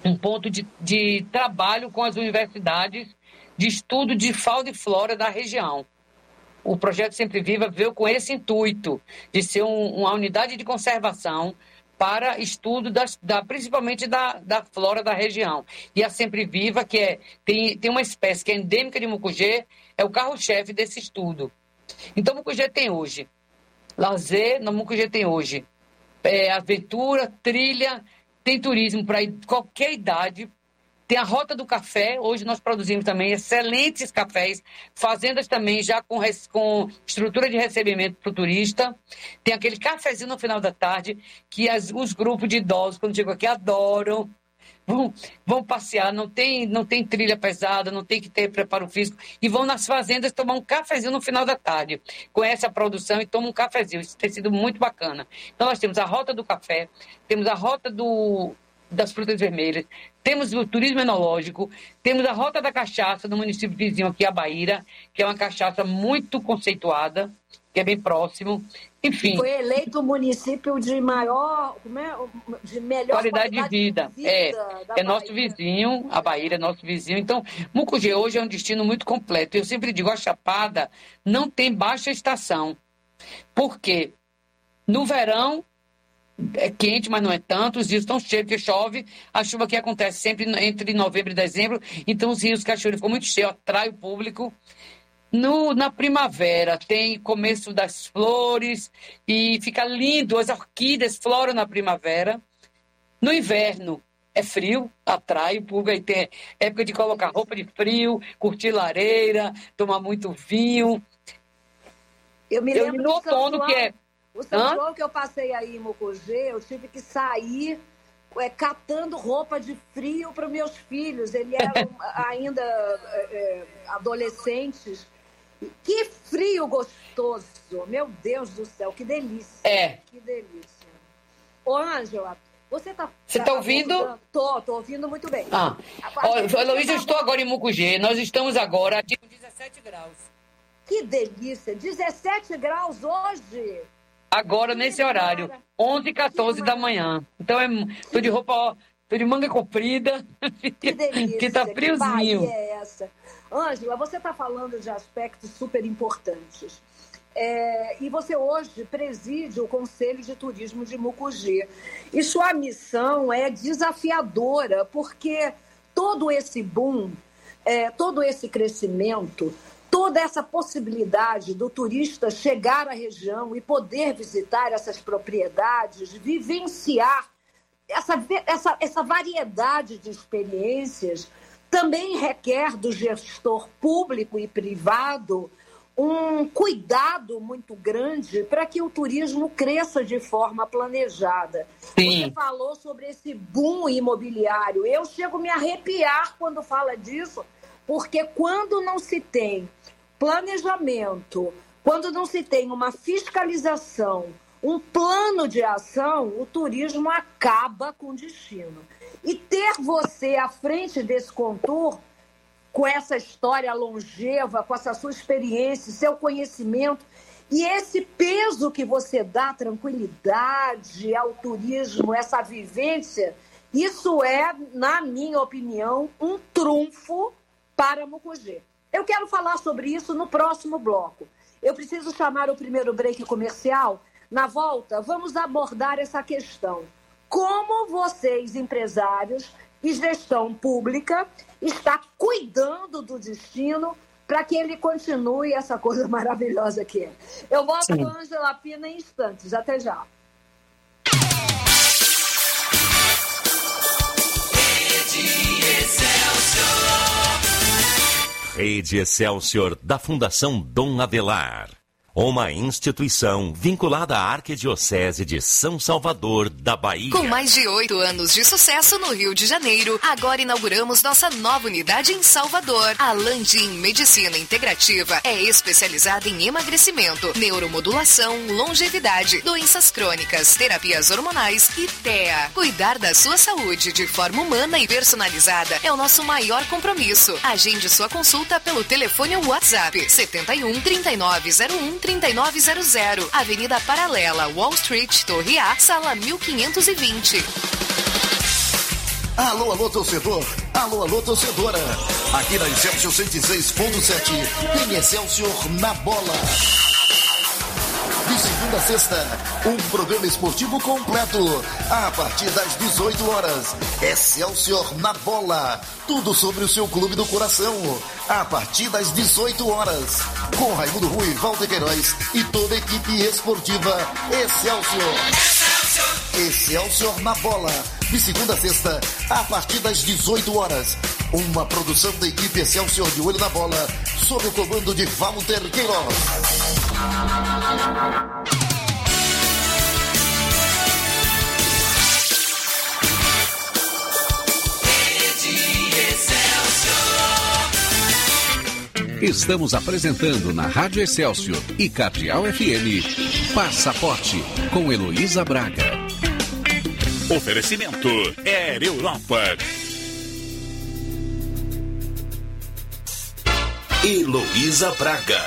Speaker 20: um ponto de trabalho com as universidades de estudo de fauna e flora da região. O projeto Sempre Viva veio com esse intuito de ser uma unidade de conservação para estudo principalmente da flora da região. E a Sempre Viva, que tem uma espécie que é endêmica de Mucugê, é o carro-chefe desse estudo. Então, Mucugê tem hoje lazer, Mucugê tem hoje aventura, trilha, tem turismo para qualquer idade. Tem a Rota do Café, hoje nós produzimos também excelentes cafés, fazendas também já com estrutura de recebimento para o turista. Tem aquele cafezinho no final da tarde, que os grupos de idosos, quando chegam aqui, adoram. Vão passear, não tem trilha pesada, não tem que ter preparo físico, e vão nas fazendas tomar um cafezinho no final da tarde. Conhece a produção e toma um cafezinho. Isso tem sido muito bacana. Então nós temos a Rota do Café, temos a Rota das Frutas Vermelhas, temos o turismo enológico, temos a Rota da Cachaça no município vizinho aqui, a Baíra, que é uma cachaça muito conceituada, que é bem próximo. Enfim. Foi
Speaker 19: eleito o município de melhor
Speaker 20: qualidade de vida. É nosso vizinho, a Baíra é nosso vizinho. Então, Mucugê hoje é um destino muito completo. Eu sempre digo, a Chapada não tem baixa estação. Por quê? No verão, é quente, mas não é tanto, os rios estão cheios, porque chove, a chuva que acontece sempre entre novembro e dezembro, então os rios Cachoeira ficam muito cheios, atrai o público. Na primavera tem começo das flores e fica lindo, as orquídeas floram na primavera. No inverno é frio, atrai o público, aí tem época de colocar roupa de frio, curtir lareira, tomar muito vinho.
Speaker 19: Eu me lembro
Speaker 20: no outono, que é...
Speaker 19: O São João que eu passei aí em Mucugê, eu tive que sair catando roupa de frio para os meus filhos. Eles eram ainda adolescentes. Que frio gostoso! Meu Deus do céu, que delícia! Que delícia. Ô, Ângela, você tá
Speaker 20: ouvindo?
Speaker 19: Tô ouvindo muito bem.
Speaker 20: Luísa, eu estou agora em Mucugê. Nós estamos agora com 17 graus.
Speaker 19: Que delícia! 17 graus hoje!
Speaker 20: Agora, nesse horário, 11h14 da manhã. Então, tô de roupa, tô de manga comprida,
Speaker 19: que delícia,
Speaker 20: que tá friozinho.
Speaker 19: Que é essa? Ângela, você está falando de aspectos super importantes. E você hoje preside o Conselho de Turismo de Mucugê. E sua missão é desafiadora, porque todo esse boom, todo esse crescimento, toda essa possibilidade do turista chegar à região e poder visitar essas propriedades, vivenciar essa variedade de experiências, também requer do gestor público e privado um cuidado muito grande para que o turismo cresça de forma planejada.
Speaker 20: Sim.
Speaker 19: Você falou sobre esse boom imobiliário. Eu chego a me arrepiar quando fala disso, porque quando não se tem planejamento, quando não se tem uma fiscalização, um plano de ação, o turismo acaba com o destino. E ter você à frente desse contour, com essa história longeva, com essa sua experiência, seu conhecimento, e esse peso que você dá, tranquilidade ao turismo, essa vivência, isso é, na minha opinião, um trunfo para Mucugê. Eu quero falar sobre isso no próximo bloco. Eu preciso chamar o primeiro break comercial. Na volta, vamos abordar essa questão. Como vocês, empresários e gestão pública, está cuidando do destino para que ele continue essa coisa maravilhosa que é. Eu volto com a Ângela Pina em instantes. Até já.
Speaker 21: Rede Excelsior da Fundação Dom Avelar. Uma instituição vinculada à Arquidiocese de São Salvador, da Bahia.
Speaker 22: Com mais de 8 anos de sucesso no Rio de Janeiro, agora inauguramos nossa nova unidade em Salvador. A Landim Medicina Integrativa é especializada em emagrecimento, neuromodulação, longevidade, doenças crônicas, terapias hormonais e TEA. Cuidar da sua saúde de forma humana e personalizada é o nosso maior compromisso. Agende sua consulta pelo telefone ou WhatsApp 71 3901 3900, Avenida Paralela, Wall Street, Torre A, Sala 1520.
Speaker 5: Alô, alô, torcedor. Alô, alô, torcedora. Aqui na Excelsior 106.7 tem Excelsior na bola. De segunda a sexta, um programa esportivo completo. A partir das 18 horas, Excelsior na bola. Tudo sobre o seu clube do coração. A partir das 18 horas, com Raimundo Rui, Walter Queiroz e toda a equipe esportiva Excelsior. Excelsior na bola. De segunda a sexta, a partir das 18 horas. Uma produção da equipe Excelsior de Olho na Bola, sob o comando de Walter Queiroz.
Speaker 12: Estamos apresentando na Rádio Excelsior e Cardeal FM Passaporte com Heloísa Braga.
Speaker 7: Oferecimento Air Europa.
Speaker 5: Heloísa Braga.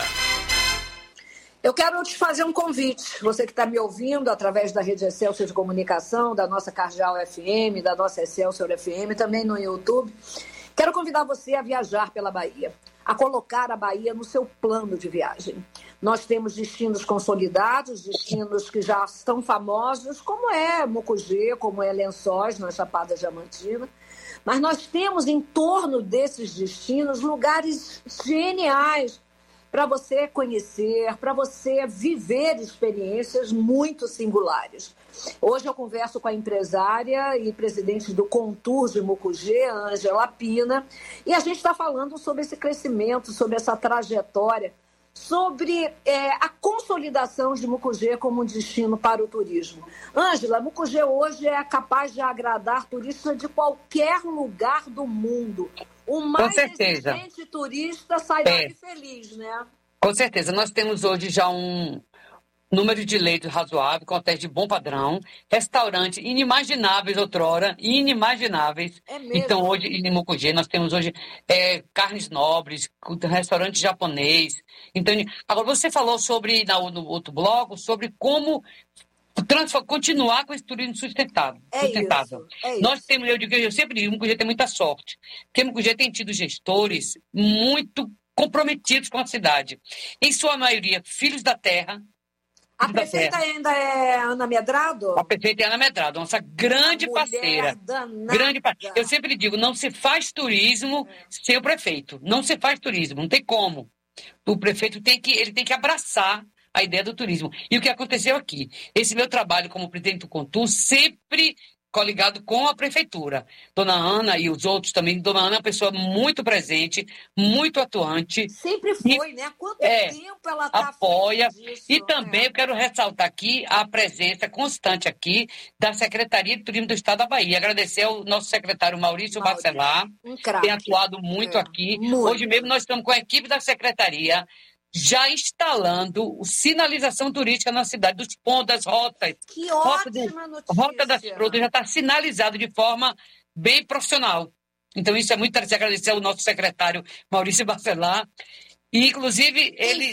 Speaker 19: Eu quero te fazer um convite. Você que está me ouvindo através da Rede Excelsior de Comunicação, da nossa Cardeal FM, da nossa Excelsior FM, também no YouTube. Quero convidar você a viajar pela Bahia, a colocar a Bahia no seu plano de viagem. Nós temos destinos consolidados, destinos que já estão famosos, como é Mucugê, como é Lençóis, na Chapada Diamantina. Mas nós temos em torno desses destinos lugares geniais para você conhecer, para você viver experiências muito singulares. Hoje eu converso com a empresária e presidente do Contour de Mucugê, Ângela Pina, e a gente está falando sobre esse crescimento, sobre essa trajetória, sobre a consolidação de Mucugê como um destino para o turismo. Ângela, Mucugê hoje é capaz de agradar turistas de qualquer lugar do mundo. O mais exigente turista sai daqui feliz, né?
Speaker 20: Com certeza. Nós temos hoje já um número de leitos razoável, com hotéis de bom padrão, restaurantes inimagináveis outrora, inimagináveis.
Speaker 19: É mesmo?
Speaker 20: Então, hoje, em Mucugê, nós temos hoje carnes nobres, restaurante japonês. Então, agora, você falou sobre, no outro bloco, sobre como continuar com esse turismo sustentável. Nós temos, eu sempre digo, Mucugê tem muita sorte, porque Mucugê tem tido gestores muito comprometidos com a cidade. Em sua maioria, filhos da terra.
Speaker 19: A prefeita ainda é Ana Medrado?
Speaker 20: A prefeita é Ana Medrado, nossa grande parceira. Eu sempre digo, não se faz turismo sem o prefeito. Não se faz turismo, não tem como. O prefeito tem que abraçar a ideia do turismo. E o que aconteceu aqui? Esse meu trabalho como presidente do Contour sempre coligado com a prefeitura. Dona Ana e os outros também. Dona Ana é uma pessoa muito presente, muito atuante.
Speaker 19: Sempre foi, né? Há quanto tempo ela está
Speaker 20: apoia. E também eu quero ressaltar aqui a presença constante aqui da Secretaria de Turismo do Estado da Bahia. Agradecer ao nosso secretário Maurício Bacelar, que tem atuado muito aqui. Hoje mesmo nós estamos com a equipe da Secretaria já instalando sinalização turística na cidade, dos pontos, das rotas.
Speaker 19: Que ótima notícia!
Speaker 20: Rota das frutas já está sinalizado de forma bem profissional. Então, isso é muito interessante. Agradecer ao nosso secretário Maurício Bacelar. E, inclusive, ele...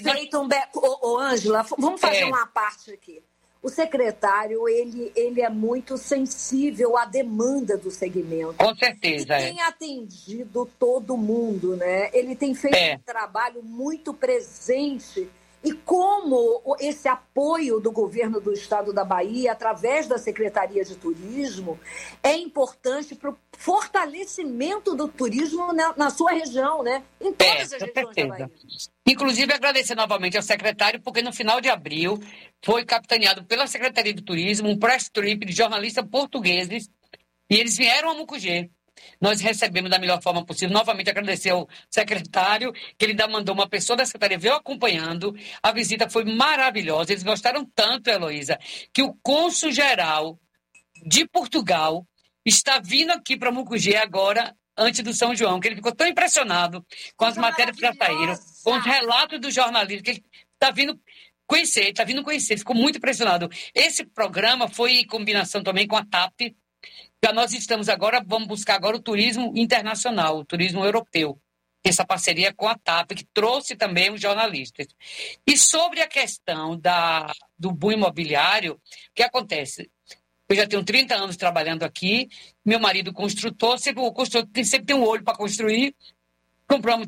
Speaker 19: Ângela, vamos fazer uma parte aqui. O secretário, ele é muito sensível à demanda do segmento.
Speaker 20: Com certeza.
Speaker 19: E tem atendido todo mundo, né? Ele tem feito um trabalho muito presente. E como esse apoio do governo do Estado da Bahia, através da Secretaria de Turismo, é importante para o fortalecimento do turismo na sua região, né? Em todas as regiões da Bahia.
Speaker 20: Inclusive, agradecer novamente ao secretário, porque no final de abril foi capitaneado pela Secretaria de Turismo um press trip de jornalistas portugueses e eles vieram a Mucugê. Nós recebemos da melhor forma possível. Novamente agradecer ao secretário, que ele ainda mandou uma pessoa da secretaria, veio acompanhando. A visita foi maravilhosa. Eles gostaram tanto, Heloísa, que o cônsul-geral de Portugal está vindo aqui para Mucugê agora, antes do São João, que ele ficou tão impressionado com as matérias que já saíram, com os relatos dos jornalistas, que ele está vindo conhecer, ficou muito impressionado. Esse programa foi em combinação também com a TAP. Já nós estamos agora, vamos buscar agora o turismo internacional, o turismo europeu. Essa parceria com a TAP, que trouxe também os jornalistas. E sobre a questão do boom imobiliário, o que acontece? Eu já tenho 30 anos trabalhando aqui. Meu marido construtor, o construtor sempre tem um olho para construir. Compramos